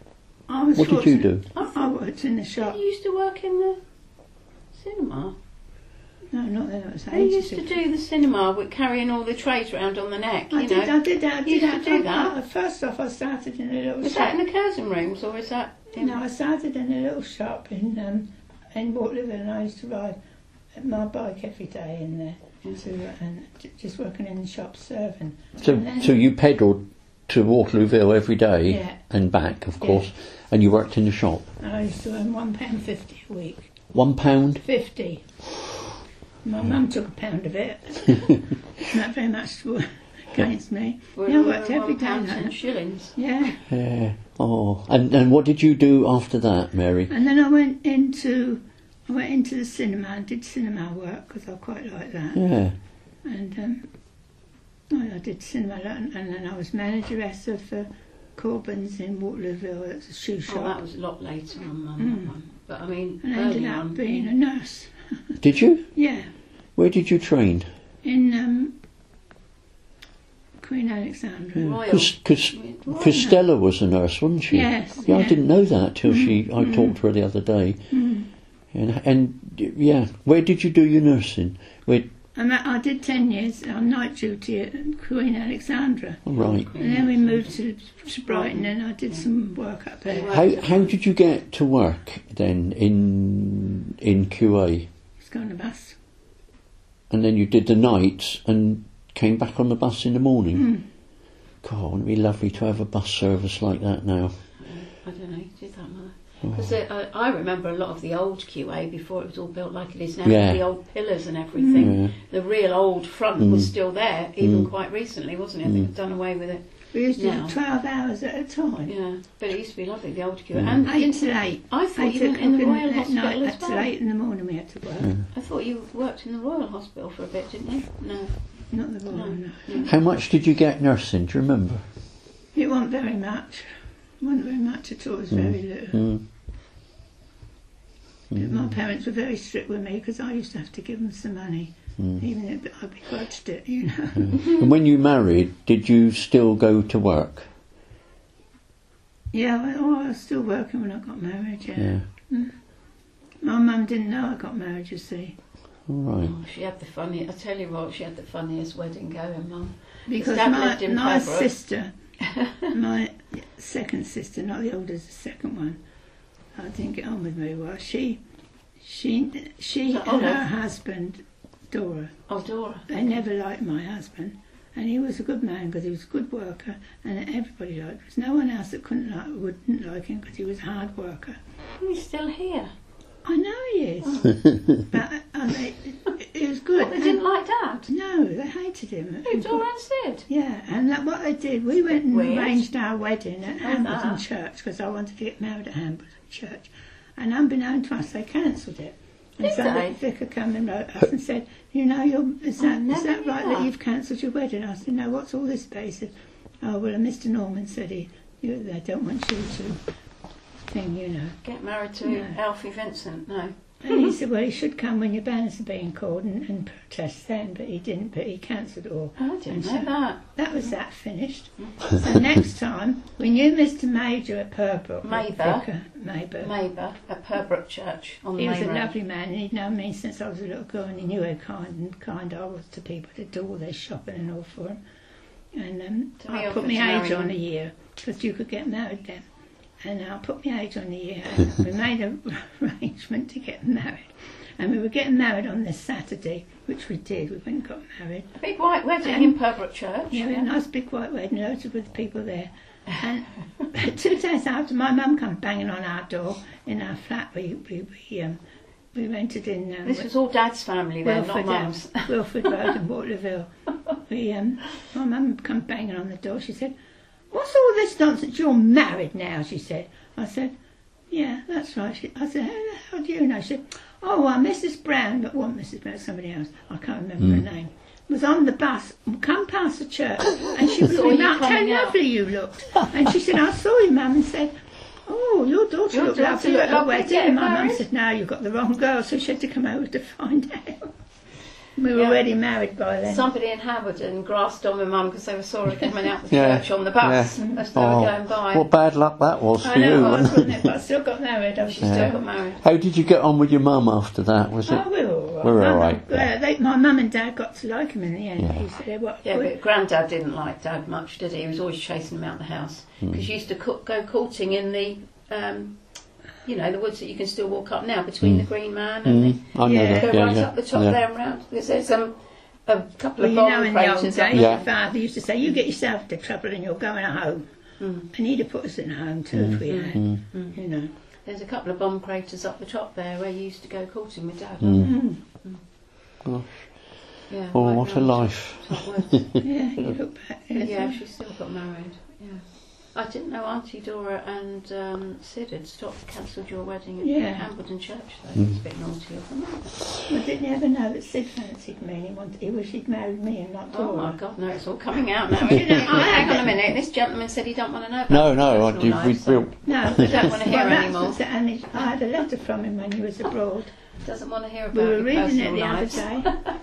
Speaker 3: I was
Speaker 1: What did you
Speaker 3: fortunate-
Speaker 1: do?
Speaker 3: I, I worked in the shop.
Speaker 2: You used to work in the cinema.
Speaker 3: No, not that it was
Speaker 2: I used
Speaker 3: ages
Speaker 2: to
Speaker 3: ago.
Speaker 2: do the cinema with carrying all the trays around on the neck. You
Speaker 3: I
Speaker 2: know.
Speaker 3: did, I did that. I
Speaker 2: You
Speaker 3: did
Speaker 2: used
Speaker 3: that.
Speaker 2: to do
Speaker 3: I-
Speaker 2: that?
Speaker 3: I- First off, I started in a little
Speaker 2: Was
Speaker 3: shop.
Speaker 2: that in the cursing rooms or is that? In
Speaker 3: No, I started in a little shop in um, in Waterloo, and I used to ride my bike every day in there, to, and j- just working in the shop serving.
Speaker 1: So
Speaker 3: And then-
Speaker 1: so you pedalled to Waterlooville every day
Speaker 3: Yeah.
Speaker 1: and back, of course, and you worked in the shop.
Speaker 3: And I used to earn one pound fifty a week.
Speaker 1: One pound.
Speaker 3: Fifty. My mum took a pound of it. Not very much to work against me.
Speaker 2: Were-
Speaker 3: Yeah, I
Speaker 2: were
Speaker 3: worked every
Speaker 2: one
Speaker 3: day
Speaker 2: pound
Speaker 3: like
Speaker 2: ten
Speaker 3: that.
Speaker 2: shillings.
Speaker 3: Yeah.
Speaker 1: Yeah. Oh, and and what did you do after that, Mary?
Speaker 3: And then I went into I went into the cinema and did cinema work because I quite like that.
Speaker 1: Yeah.
Speaker 3: And um, I I did cinema, and, and then I was manageress of uh, Corbyn's in Waterlooville. It's a shoe shop.
Speaker 2: Oh, that was a lot later on, Mum.
Speaker 3: Mm.
Speaker 2: that one. But I mean,
Speaker 3: and I
Speaker 2: early
Speaker 3: ended up
Speaker 2: on.
Speaker 3: being a nurse.
Speaker 1: Did you?
Speaker 3: Yeah,
Speaker 1: Where did you train?
Speaker 3: in um, Queen Alexandra.
Speaker 2: Royal.
Speaker 1: Because
Speaker 2: Royal.
Speaker 1: Stella was a nurse, wasn't she?
Speaker 3: Yes,
Speaker 1: Yeah, I
Speaker 3: yeah.
Speaker 1: didn't know that till
Speaker 3: Mm,
Speaker 1: she. I
Speaker 3: mm.
Speaker 1: talked to her the other day.
Speaker 3: Mm.
Speaker 1: And, and yeah, where did you do your nursing? Where?
Speaker 3: And I, I did ten years on night duty at Queen Alexandra.
Speaker 1: Right.
Speaker 3: And then we moved to, to Brighton and I did some work up there.
Speaker 1: How how did you get to work then in in Q A?
Speaker 3: Just go on the bus.
Speaker 1: And then you did the nights and came back on the bus in the morning.
Speaker 3: Mm.
Speaker 1: God, wouldn't it be lovely to have a bus service like that now?
Speaker 2: I don't know, did that, Mother? Because I, I remember a lot of the old Q A before it was all built like it is now,
Speaker 1: Yeah.
Speaker 2: with the old pillars and everything.
Speaker 1: Yeah.
Speaker 2: The real old front
Speaker 1: Mm.
Speaker 2: was still there, even
Speaker 1: Mm.
Speaker 2: quite recently, wasn't it? They've done away with it.
Speaker 3: We used to
Speaker 2: No.
Speaker 3: do twelve hours at a time.
Speaker 2: Yeah, but it used to be lovely, the old Q A.
Speaker 1: Mm.
Speaker 2: And
Speaker 3: Eight till eight.
Speaker 2: I thought
Speaker 3: Eight
Speaker 2: you went in the
Speaker 3: o'clock
Speaker 2: Royal
Speaker 3: at
Speaker 2: Hospital
Speaker 3: night,
Speaker 2: as
Speaker 3: up till
Speaker 2: well.
Speaker 3: eight in the morning we had to work.
Speaker 1: Yeah.
Speaker 2: I thought you worked in the Royal Hospital for a bit, didn't you? No.
Speaker 3: Not the Royal,
Speaker 2: No.
Speaker 3: no.
Speaker 1: How much did you get nursing? Do you remember?
Speaker 3: It wasn't very much. It wasn't very much at all. It was very little.
Speaker 1: Mm.
Speaker 3: But my parents were very strict with me because I used to have to give them some money,
Speaker 1: Mm.
Speaker 3: even if I begrudged it, you know.
Speaker 1: And when you married, did you still go to work?
Speaker 3: Yeah, I, oh, I was still working when I got married, yeah.
Speaker 1: Yeah.
Speaker 3: My mum didn't know I got married, you see.
Speaker 1: All right.
Speaker 2: Oh, she had the funny. I tell you what, she had the funniest wedding going, Mum.
Speaker 3: Because
Speaker 2: Dad
Speaker 3: my,
Speaker 2: lived in
Speaker 3: my
Speaker 2: Pembroke.
Speaker 3: sister, my second sister, not the oldest, the second one, I didn't get on with very well. She, she, she
Speaker 2: So
Speaker 3: and
Speaker 2: Olive?
Speaker 3: her husband, Dora,
Speaker 2: Oh, Dora.
Speaker 3: they never liked my husband. And he was a good man because he was a good worker and everybody liked him. There was no one else that couldn't like, wouldn't like him because he was a hard worker.
Speaker 2: He's still here.
Speaker 3: I know he is. But uh, they, it, it was good.
Speaker 2: What, they didn't like Dad?
Speaker 3: No, they hated him.
Speaker 2: Who, Dora and Sid?
Speaker 3: Yeah, and that, what they did, we went and
Speaker 2: Weird.
Speaker 3: arranged our wedding at
Speaker 2: Oh,
Speaker 3: Hambleton
Speaker 2: that.
Speaker 3: Church because I wanted to get married at Hambleton Church. And unbeknown to us, they cancelled it. And
Speaker 2: Did
Speaker 3: so
Speaker 2: they?
Speaker 3: the vicar came and wrote us and said, you know, you're, is
Speaker 2: I
Speaker 3: that, is
Speaker 2: never
Speaker 3: that
Speaker 2: knew
Speaker 3: right
Speaker 2: that.
Speaker 3: that you've cancelled your wedding? I said, no, what's all this about? He said, oh, well, Mister Norman said he, you, they don't want you to thing, you know.
Speaker 2: Get married to
Speaker 3: No.
Speaker 2: Alfie Vincent? No.
Speaker 3: And he said, well, he should come when your banners are being called and, and protest then, but he didn't, but he cancelled it all.
Speaker 2: Oh, I didn't
Speaker 3: And
Speaker 2: know
Speaker 3: so
Speaker 2: that.
Speaker 3: That was that finished. So next time, we knew Mister Major at Purbrook.
Speaker 2: Mayber.
Speaker 3: Vicar, Mayber.
Speaker 2: Mayber at Purbrook Church on the
Speaker 3: He was
Speaker 2: main
Speaker 3: a
Speaker 2: road.
Speaker 3: lovely man, and he'd known me since I was a little girl, and he knew how kind and kind I was to people to do all their shopping and all for him. And um,
Speaker 2: So he
Speaker 3: I
Speaker 2: offered
Speaker 3: put my
Speaker 2: to marry
Speaker 3: age on
Speaker 2: you?
Speaker 3: a year because you could get married then. And I put my age on a year, and we made an arrangement to get married. And we were getting married on this Saturday, which we did. We went and got married.
Speaker 2: A big white wedding
Speaker 3: Um,
Speaker 2: in Purbrook Church.
Speaker 3: Yeah, we had a nice big white wedding, loads of with people there. And two days after, my mum come banging on our door in our flat. We we we, um, we rented in um,
Speaker 2: This was all Dad's family then, not
Speaker 3: Wilford,
Speaker 2: Mum's.
Speaker 3: um, Wilford Road in Waterville. We um, my mum come banging on the door. She said, "What's all this nonsense? You're married now," she said. I said, "Yeah, that's right." She, I said, "How the hell do you know?" She said, "Oh, well, Missus Brown, but what Missus Brown? Somebody else. I can't remember her name. Was on the bus, come past the church, and she was
Speaker 2: Saw
Speaker 3: looking
Speaker 2: you
Speaker 3: out. How
Speaker 2: coming out."
Speaker 3: lovely you looked!" And she said, "I saw you, Mum," and said, "Oh, your daughter
Speaker 2: Your
Speaker 3: looked
Speaker 2: daughter
Speaker 3: lovely
Speaker 2: looked
Speaker 3: at her
Speaker 2: lovely
Speaker 3: wedding."
Speaker 2: getting
Speaker 3: And my mum
Speaker 2: married.
Speaker 3: said, "No, you've got the wrong girl," so she had to come over to find out. We were
Speaker 2: Yeah.
Speaker 3: already married by then.
Speaker 2: Somebody in Haverden grassed on my mum because they were saw her coming out the
Speaker 1: Yeah.
Speaker 2: church on the bus
Speaker 1: Yeah.
Speaker 2: as they were going by.
Speaker 1: what bad luck that was
Speaker 3: I
Speaker 1: for
Speaker 3: know,
Speaker 1: you.
Speaker 3: I was,
Speaker 1: wasn't
Speaker 3: wasn't it? But I still got married. I was
Speaker 2: She
Speaker 3: just
Speaker 2: still
Speaker 1: Yeah.
Speaker 2: got married.
Speaker 1: How did you get on with your mum after that? Was it?
Speaker 3: Oh, we were all right.
Speaker 1: We were
Speaker 3: My
Speaker 1: all
Speaker 3: mum-
Speaker 1: right,
Speaker 3: yeah, they, my mum and dad got to like him in the end.
Speaker 1: Yeah.
Speaker 3: He said, "What?"
Speaker 2: Yeah,
Speaker 3: what-
Speaker 2: but Grandad didn't like Dad much, did he? He was always chasing him out the house
Speaker 1: Hmm.
Speaker 2: because you used to co- go courting in the, um, you know, the woods that you can still walk up now between the Green Man and
Speaker 1: Mm, I know
Speaker 3: Yeah.
Speaker 1: that.
Speaker 2: the, go
Speaker 1: Yeah,
Speaker 2: right
Speaker 1: yeah.
Speaker 2: up the top
Speaker 1: yeah.
Speaker 2: there and round. Because there's um, a couple
Speaker 3: Well,
Speaker 2: of
Speaker 3: you
Speaker 2: bomb
Speaker 3: know, in the old
Speaker 2: craters
Speaker 3: days,
Speaker 2: up
Speaker 3: your
Speaker 1: Yeah.
Speaker 3: father used to say, "You get yourself into trouble and you're going home."
Speaker 2: Mm.
Speaker 3: And he'd have put us in home too if we had,
Speaker 1: Mm.
Speaker 3: you know.
Speaker 2: There's a couple of bomb craters up the top there where you used to go courting with Dad.
Speaker 1: Mm.
Speaker 3: Mm.
Speaker 1: Gosh.
Speaker 2: Yeah,
Speaker 1: Oh,
Speaker 2: right
Speaker 1: what a
Speaker 2: round
Speaker 1: life.
Speaker 2: top woods.
Speaker 3: Yeah, you look back.
Speaker 2: But
Speaker 3: Yes,
Speaker 2: yeah, she still got married. Yeah. I didn't know Auntie Dora and um, Sid had stopped, cancelled your wedding at
Speaker 3: Yeah.
Speaker 2: Hambledon Church though. It's a bit naughty of them.
Speaker 3: Well, didn't you ever know that Sid fancied me and he, wanted, he wished he'd married me and not
Speaker 2: Oh
Speaker 3: Dora?
Speaker 2: my God, no, it's all coming out now. Isn't it? Oh, hang on a minute. This gentleman said he don't want to know about
Speaker 1: No,
Speaker 2: his
Speaker 1: no, I,
Speaker 2: personal
Speaker 1: we,
Speaker 2: life,
Speaker 1: we,
Speaker 2: so
Speaker 1: we,
Speaker 3: No,
Speaker 2: We don't want to hear
Speaker 3: well, that's
Speaker 2: anymore.
Speaker 3: what's it, and he, I had a letter from him when he was abroad.
Speaker 2: doesn't want to hear about
Speaker 3: We were
Speaker 2: your
Speaker 3: reading it
Speaker 2: personal
Speaker 3: the
Speaker 2: lives.
Speaker 3: other day.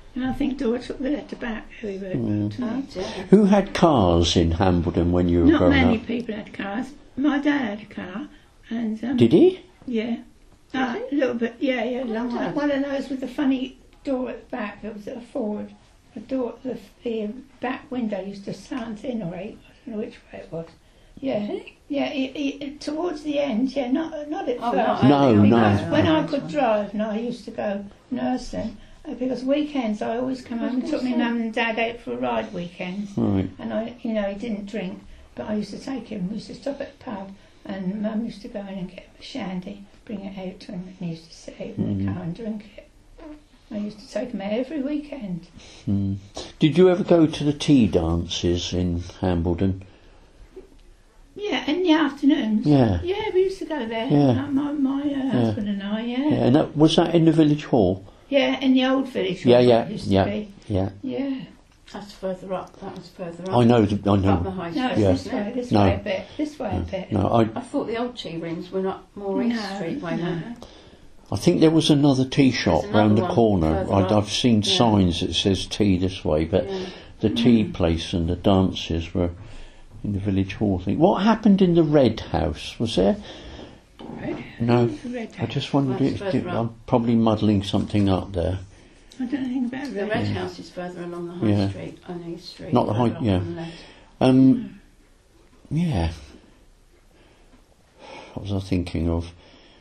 Speaker 3: And I think Dora took the letter back. We were
Speaker 1: Mm.
Speaker 3: to
Speaker 2: Oh
Speaker 3: me.
Speaker 2: dear.
Speaker 1: Who had cars in Hambledon when you were
Speaker 3: Not
Speaker 1: growing
Speaker 3: many
Speaker 1: up?
Speaker 3: people had cars. My dad had a car, and um,
Speaker 1: Did he?
Speaker 3: yeah, uh, a little bit. Yeah, yeah, long
Speaker 2: Dad.
Speaker 3: one. One of those with the funny door at the back. It was a forward. The door, the, the back window used to slant in, or eight. I don't know which way it was. Yeah,
Speaker 2: Really?
Speaker 3: yeah. It, it, it- towards the end, yeah, not not at
Speaker 2: Oh,
Speaker 3: first.
Speaker 2: not
Speaker 1: No,
Speaker 2: early
Speaker 1: no.
Speaker 2: on.
Speaker 3: Because when I
Speaker 2: Right.
Speaker 3: could drive, and I used to go nursing, uh, because weekends I always come
Speaker 2: I was
Speaker 3: home and
Speaker 2: gonna
Speaker 3: took my
Speaker 2: say.
Speaker 3: mum and dad out for a ride weekends.
Speaker 1: Right.
Speaker 3: And I, you know, he didn't drink, but I used to take him. We used to stop at the pub, and Mum used to go in and get him a shandy, bring it out to him, and he used to sit out in the
Speaker 1: Mhm.
Speaker 3: car and drink it. I used to take him out every weekend.
Speaker 1: Mm. Did you ever go to the tea dances in Hambledon?
Speaker 3: Yeah, in the afternoons.
Speaker 1: Yeah.
Speaker 3: Yeah, we used to go there.
Speaker 1: Yeah.
Speaker 3: Uh, My, my uh, husband and I, yeah.
Speaker 1: Yeah,
Speaker 3: yeah.
Speaker 1: and that, was that in the village hall?
Speaker 3: in the old village.
Speaker 1: Yeah,
Speaker 3: hall
Speaker 1: yeah,
Speaker 3: it used
Speaker 1: yeah.
Speaker 3: to be.
Speaker 1: Yeah.
Speaker 3: Yeah.
Speaker 2: That's further up. That was further up.
Speaker 1: I know, the, I
Speaker 2: Up the
Speaker 1: know.
Speaker 2: high
Speaker 3: No,
Speaker 2: street,
Speaker 3: it's
Speaker 1: Yeah.
Speaker 3: this
Speaker 2: isn't
Speaker 3: way,
Speaker 2: it?
Speaker 3: this
Speaker 1: No.
Speaker 3: way a bit, this way a bit.
Speaker 1: No, I,
Speaker 2: I thought the old tea rooms were not more East
Speaker 3: No,
Speaker 2: Street way,
Speaker 3: no.
Speaker 2: weren't they?
Speaker 1: I think there was another tea shop
Speaker 2: another
Speaker 1: round the
Speaker 2: one
Speaker 1: corner.
Speaker 2: further
Speaker 1: I'd,
Speaker 2: up.
Speaker 1: I've seen
Speaker 2: Yeah.
Speaker 1: signs that says tea this way, but
Speaker 2: Yeah.
Speaker 1: the tea place and the dances were in the village hall. I think. What happened in the Red House? Was there?
Speaker 3: Red.
Speaker 1: No.
Speaker 3: The red
Speaker 1: I just wondered
Speaker 2: That's
Speaker 1: if
Speaker 2: further up.
Speaker 1: I'm probably muddling something up there.
Speaker 3: I don't know anything about
Speaker 2: The
Speaker 3: red.
Speaker 2: Red House is further along the High
Speaker 1: Yeah.
Speaker 2: Street, on East Street.
Speaker 1: Not the
Speaker 2: further
Speaker 1: High-
Speaker 2: up
Speaker 1: yeah.
Speaker 2: on the left.
Speaker 1: Um, yeah. What was I thinking of?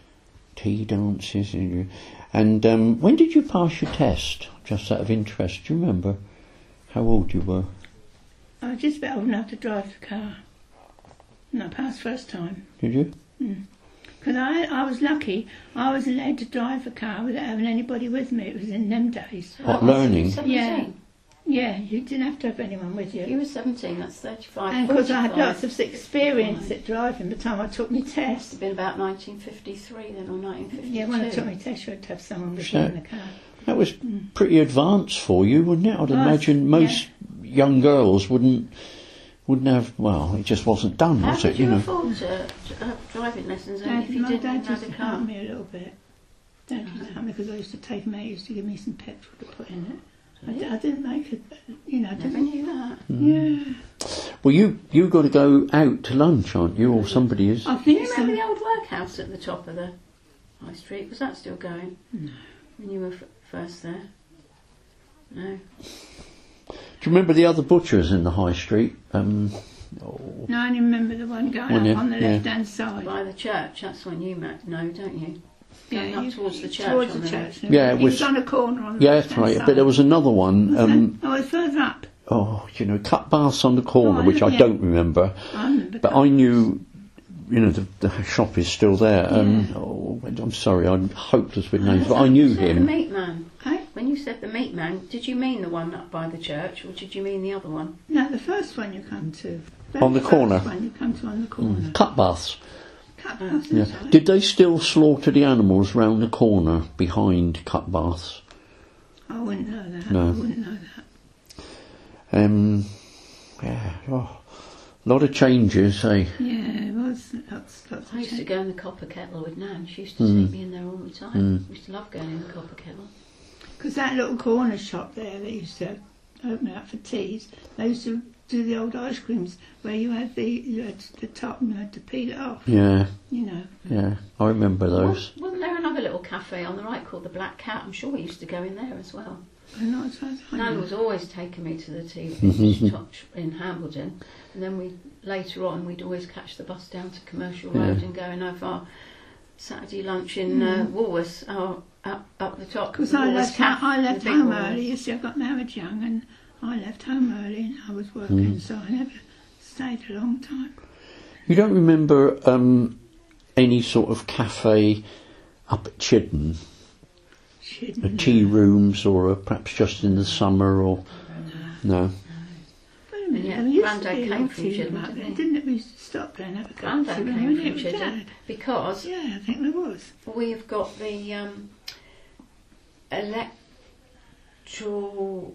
Speaker 1: Tea dances. And um, when did you pass your test? Just out of interest. Do you remember how old you were?
Speaker 3: I was just about old enough to drive the car. And I passed first time.
Speaker 1: Did you?
Speaker 3: Because I, I was lucky, I was allowed to drive a car without having anybody with me. It was in them days.
Speaker 1: What,
Speaker 2: Oh,
Speaker 1: learning?
Speaker 2: seventeen.
Speaker 3: Yeah, you didn't have to have anyone with
Speaker 2: If
Speaker 3: you.
Speaker 2: you were seventeen, that's thirty-five.
Speaker 3: And because I had
Speaker 2: forty-five.
Speaker 3: lots of experience at driving by the time I took my
Speaker 2: Must
Speaker 3: test.
Speaker 2: have been about nineteen fifty-three then, or nineteen fifty-two.
Speaker 3: Yeah, when I took my test, you had to have someone with
Speaker 1: So-
Speaker 3: you in the car.
Speaker 1: That was pretty advanced for you, wouldn't it? I'd
Speaker 3: Was,
Speaker 1: imagine most young girls wouldn't wouldn't have. Well, it just wasn't done,
Speaker 2: How
Speaker 1: was
Speaker 2: did
Speaker 1: it?
Speaker 2: you,
Speaker 1: You know.
Speaker 2: afford to, to have driving lessons only
Speaker 3: Dad,
Speaker 2: if you
Speaker 3: my
Speaker 2: didn't
Speaker 3: dad
Speaker 2: have
Speaker 3: used
Speaker 2: a
Speaker 3: to
Speaker 2: car?
Speaker 3: help me a little bit. Dad used to help me because I used to take him out. He used to give me some petrol to put in it. I, d- I didn't make it, you know, I
Speaker 2: Never
Speaker 3: didn't.
Speaker 2: knew that.
Speaker 3: Yeah.
Speaker 1: Well, you you got to go out to lunch, aren't you? Or somebody is.
Speaker 3: I
Speaker 2: Do
Speaker 3: think
Speaker 2: you
Speaker 3: so.
Speaker 2: remember the old workhouse at the top of the High Street? Was that still going?
Speaker 3: No.
Speaker 2: When you were f- first there? No.
Speaker 1: Do you remember the other butchers in the high street? Um, oh,
Speaker 3: No, I only remember the one going
Speaker 1: One,
Speaker 3: up
Speaker 1: yeah,
Speaker 3: on the
Speaker 1: yeah.
Speaker 3: left-hand side.
Speaker 2: By the church, that's when you met, no, don't you? Going up
Speaker 3: you-
Speaker 2: towards the church.
Speaker 3: Towards
Speaker 2: on
Speaker 3: the
Speaker 2: the
Speaker 3: church.
Speaker 1: Yeah, it
Speaker 3: He was
Speaker 1: was-
Speaker 3: on a corner on the
Speaker 1: yeah, that's
Speaker 3: left-hand
Speaker 1: right.
Speaker 3: side.
Speaker 1: But there was another one.
Speaker 3: Was
Speaker 1: Um,
Speaker 3: there? Oh, it's further up.
Speaker 1: oh, you know, cut baths on the corner,
Speaker 3: Oh,
Speaker 1: which I
Speaker 3: yeah.
Speaker 1: don't remember.
Speaker 3: I remember.
Speaker 1: But
Speaker 3: that.
Speaker 1: I knew, you know, the, the shop is still there. Um, oh, I'm sorry, I'm hopeless with names, but I knew
Speaker 2: You said the
Speaker 1: him.
Speaker 2: meat man.
Speaker 3: Hey?
Speaker 2: When you said the meat man, did you mean the one up by the church, or did you mean the other one?
Speaker 3: No, the first one you come to.
Speaker 1: On the
Speaker 3: Very
Speaker 1: corner.
Speaker 3: First one you come to on the corner.
Speaker 1: Cut baths.
Speaker 3: Cut
Speaker 2: Mm.
Speaker 3: past
Speaker 1: Yeah.
Speaker 3: the side.
Speaker 1: Did they still slaughter the animals round the corner behind cut baths?
Speaker 3: I wouldn't know that.
Speaker 1: No.
Speaker 3: I wouldn't know that.
Speaker 1: Um, yeah, oh, a lot of changes, eh?
Speaker 3: Yeah, it was lots, lots
Speaker 2: I
Speaker 3: of
Speaker 2: used to
Speaker 3: change.
Speaker 2: go in the Copper Kettle with Nan. She used to
Speaker 1: Mm.
Speaker 2: take me in there all the time. I used to love going in the Copper Kettle.
Speaker 3: Because that little corner shop there, they used to open it up for teas. They used to do the old ice creams where you had the you had the top and you had to peel it off.
Speaker 1: Yeah,
Speaker 3: You know.
Speaker 1: yeah, I remember those.
Speaker 2: Wasn't, wasn't there another little cafe on the right called the Black Cat? I'm sure we used to go in there as well.
Speaker 3: And not as far as I
Speaker 2: Nan
Speaker 3: know.
Speaker 2: was always taking me to the tea vintage touch in Hambledon, and then we later on we'd always catch the bus down to Commercial
Speaker 1: Yeah.
Speaker 2: Road and go and have our Saturday lunch in uh,
Speaker 3: Mm.
Speaker 2: Woolworths, uh, up up the top.
Speaker 3: Because
Speaker 2: the
Speaker 3: I
Speaker 2: Woolworths
Speaker 3: left,
Speaker 2: Cafe,
Speaker 3: I
Speaker 2: the
Speaker 3: left
Speaker 2: big
Speaker 3: home
Speaker 2: Woolworths.
Speaker 3: early. You see, I got married young and I left home early and I was working,
Speaker 1: Mm.
Speaker 3: so I never stayed a long time.
Speaker 1: You don't remember um, any sort of cafe up at Chidden,
Speaker 3: Shit.
Speaker 1: a tea rooms, or a, perhaps just in the summer, or no?
Speaker 3: Wait a minute,
Speaker 2: Yeah,
Speaker 3: there used to
Speaker 2: Grandad
Speaker 3: be a
Speaker 2: came
Speaker 3: little
Speaker 2: from
Speaker 3: tea
Speaker 2: Chidden,
Speaker 3: room up
Speaker 2: didn't
Speaker 3: there,
Speaker 2: he?
Speaker 3: didn't it? We used to stop there and have a cup of
Speaker 2: Grandad
Speaker 3: tea
Speaker 2: came
Speaker 3: when
Speaker 2: from
Speaker 3: it was
Speaker 2: Chidden
Speaker 3: Dad.
Speaker 2: because
Speaker 3: Yeah, I think there was.
Speaker 2: we've got the um, electoral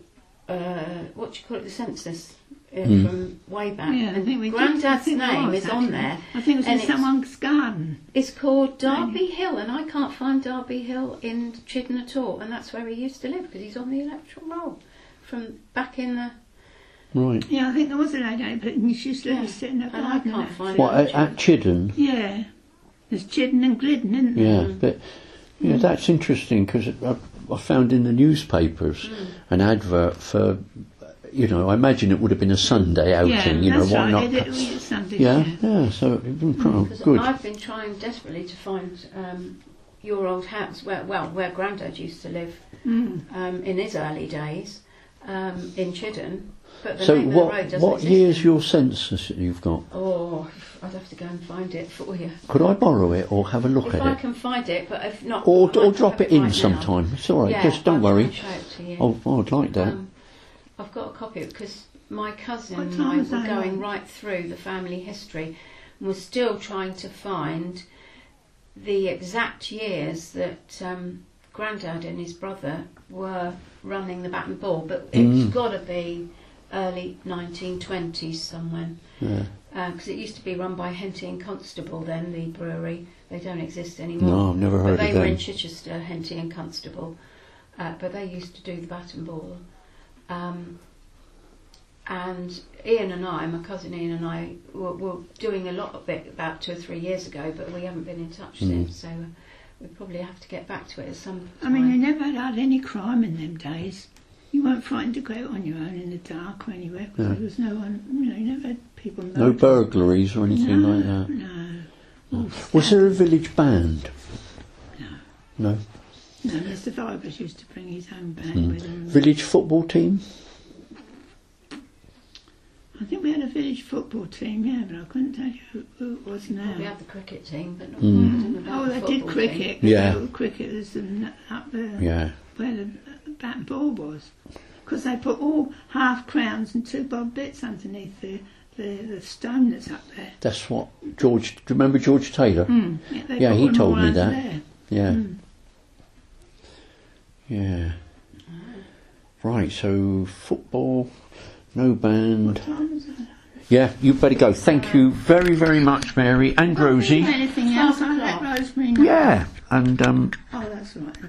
Speaker 2: uh, what do you call it, the census uh,
Speaker 1: Mm.
Speaker 2: from way back.
Speaker 3: Yeah, I
Speaker 2: and
Speaker 3: think we did. I
Speaker 2: Granddad's
Speaker 3: think there
Speaker 2: name
Speaker 3: was,
Speaker 2: is on
Speaker 3: actually.
Speaker 2: there.
Speaker 3: I think it was
Speaker 2: and
Speaker 3: in
Speaker 2: it's-
Speaker 3: someone's garden.
Speaker 2: It's called Derby Hill, and I can't find Derby Hill in Chidden at all, and that's where he used to live because he's on the electoral roll from back in the.
Speaker 1: Right.
Speaker 3: Yeah, I think there was a lady, but she used to
Speaker 2: Yeah,
Speaker 3: sit in her
Speaker 2: and I
Speaker 3: garden.
Speaker 2: can't
Speaker 3: actually.
Speaker 2: find
Speaker 1: What, at, at Chidden?
Speaker 3: Yeah. There's Chidden and Glidden, isn't there?
Speaker 1: Yeah, but yeah, that's interesting because I, I found in the newspapers
Speaker 2: Mm.
Speaker 1: an advert for, you know, I imagine it would have been a Sunday outing,
Speaker 3: Yeah,
Speaker 1: you know,
Speaker 3: that's
Speaker 1: why
Speaker 3: right.
Speaker 1: not?
Speaker 3: It, it was Sunday.
Speaker 1: Yeah, yeah, so it'd been pro-
Speaker 2: Because
Speaker 1: good.
Speaker 2: I've been trying desperately to find um, your old house, where well, where Grandad used to live
Speaker 3: Mm.
Speaker 2: um, in his early days um, in Chidden, but the
Speaker 1: So
Speaker 2: name of the road
Speaker 1: what,
Speaker 2: doesn't
Speaker 1: what
Speaker 2: exist.
Speaker 1: year's your census that you've got?
Speaker 2: Oh, I'd have to go and find it for you.
Speaker 1: Could I borrow it or have a look
Speaker 2: If
Speaker 1: at
Speaker 2: I
Speaker 1: it?
Speaker 2: can find it, but if not,
Speaker 1: Or,
Speaker 2: I might
Speaker 1: or
Speaker 2: have
Speaker 1: drop it
Speaker 2: right
Speaker 1: in
Speaker 2: now.
Speaker 1: sometime. It's all right,
Speaker 2: Yeah,
Speaker 1: just don't
Speaker 2: I'll
Speaker 1: worry.
Speaker 2: try and show it to you.
Speaker 1: Oh, oh, I'd like that.
Speaker 2: Um, I've got a copy of it because my cousin
Speaker 3: What
Speaker 2: and
Speaker 3: time
Speaker 2: I
Speaker 3: was
Speaker 2: were
Speaker 3: that
Speaker 2: going
Speaker 3: on?
Speaker 2: right through the family history and we're still trying to find the exact years that um, Grandad and his brother were running the bat and ball, but it's
Speaker 1: Mm.
Speaker 2: got to be early nineteen twenties somewhere.
Speaker 1: Yeah.
Speaker 2: Because it used to be run by Henty and Constable then, the brewery. They don't exist anymore.
Speaker 1: No, I've never
Speaker 2: But
Speaker 1: heard
Speaker 2: they
Speaker 1: of
Speaker 2: were
Speaker 1: them.
Speaker 2: in Chichester, Henty and Constable. Uh, but they used to do the bat and ball. Um, and Ian and I, my cousin Ian and I, were, were doing a lot of it about two or three years ago, but we haven't been in touch
Speaker 1: Mm.
Speaker 2: since, so uh, we probably have to get back to it at some
Speaker 3: I mean, you
Speaker 2: time.
Speaker 3: never had any crime in them days. You weren't frightened to go out on your own in the dark or anywhere because
Speaker 1: Yeah.
Speaker 3: there was no one, you know, you never had people
Speaker 1: No
Speaker 3: murdered.
Speaker 1: burglaries or anything
Speaker 3: no,
Speaker 1: like that.
Speaker 3: No. All
Speaker 1: Was there a village band?
Speaker 3: No.
Speaker 1: No.
Speaker 3: No, Mister Vibers used to bring his own band
Speaker 1: Mm.
Speaker 3: with him.
Speaker 1: Village football team?
Speaker 3: I think we had a village football team, yeah, but I couldn't tell you who, who it was now.
Speaker 2: We had the cricket team, but not
Speaker 1: Mm.
Speaker 2: I don't know about
Speaker 3: Oh,
Speaker 2: the
Speaker 3: they did
Speaker 2: football
Speaker 3: cricket.
Speaker 2: team.
Speaker 1: Yeah.
Speaker 3: There were cricketers and up there
Speaker 1: Yeah.
Speaker 3: where the bat and ball was. Because they put all half crowns and two bob bits underneath the, the, the stone that's up there.
Speaker 1: That's what George. Do you remember George Taylor?
Speaker 3: Mm. Yeah, they
Speaker 1: Yeah,
Speaker 3: put
Speaker 1: he
Speaker 3: them
Speaker 1: told
Speaker 3: all
Speaker 1: me
Speaker 3: under
Speaker 1: that.
Speaker 3: there.
Speaker 1: Yeah.
Speaker 3: Mm.
Speaker 1: Yeah. Right. So football, no band.
Speaker 3: What time was that?
Speaker 1: Yeah, you better go. Thank you very, very much, Mary and Rosie.
Speaker 3: Anything else? I'll let Rosemary know.
Speaker 1: Yeah, and um,
Speaker 3: Oh, that's right.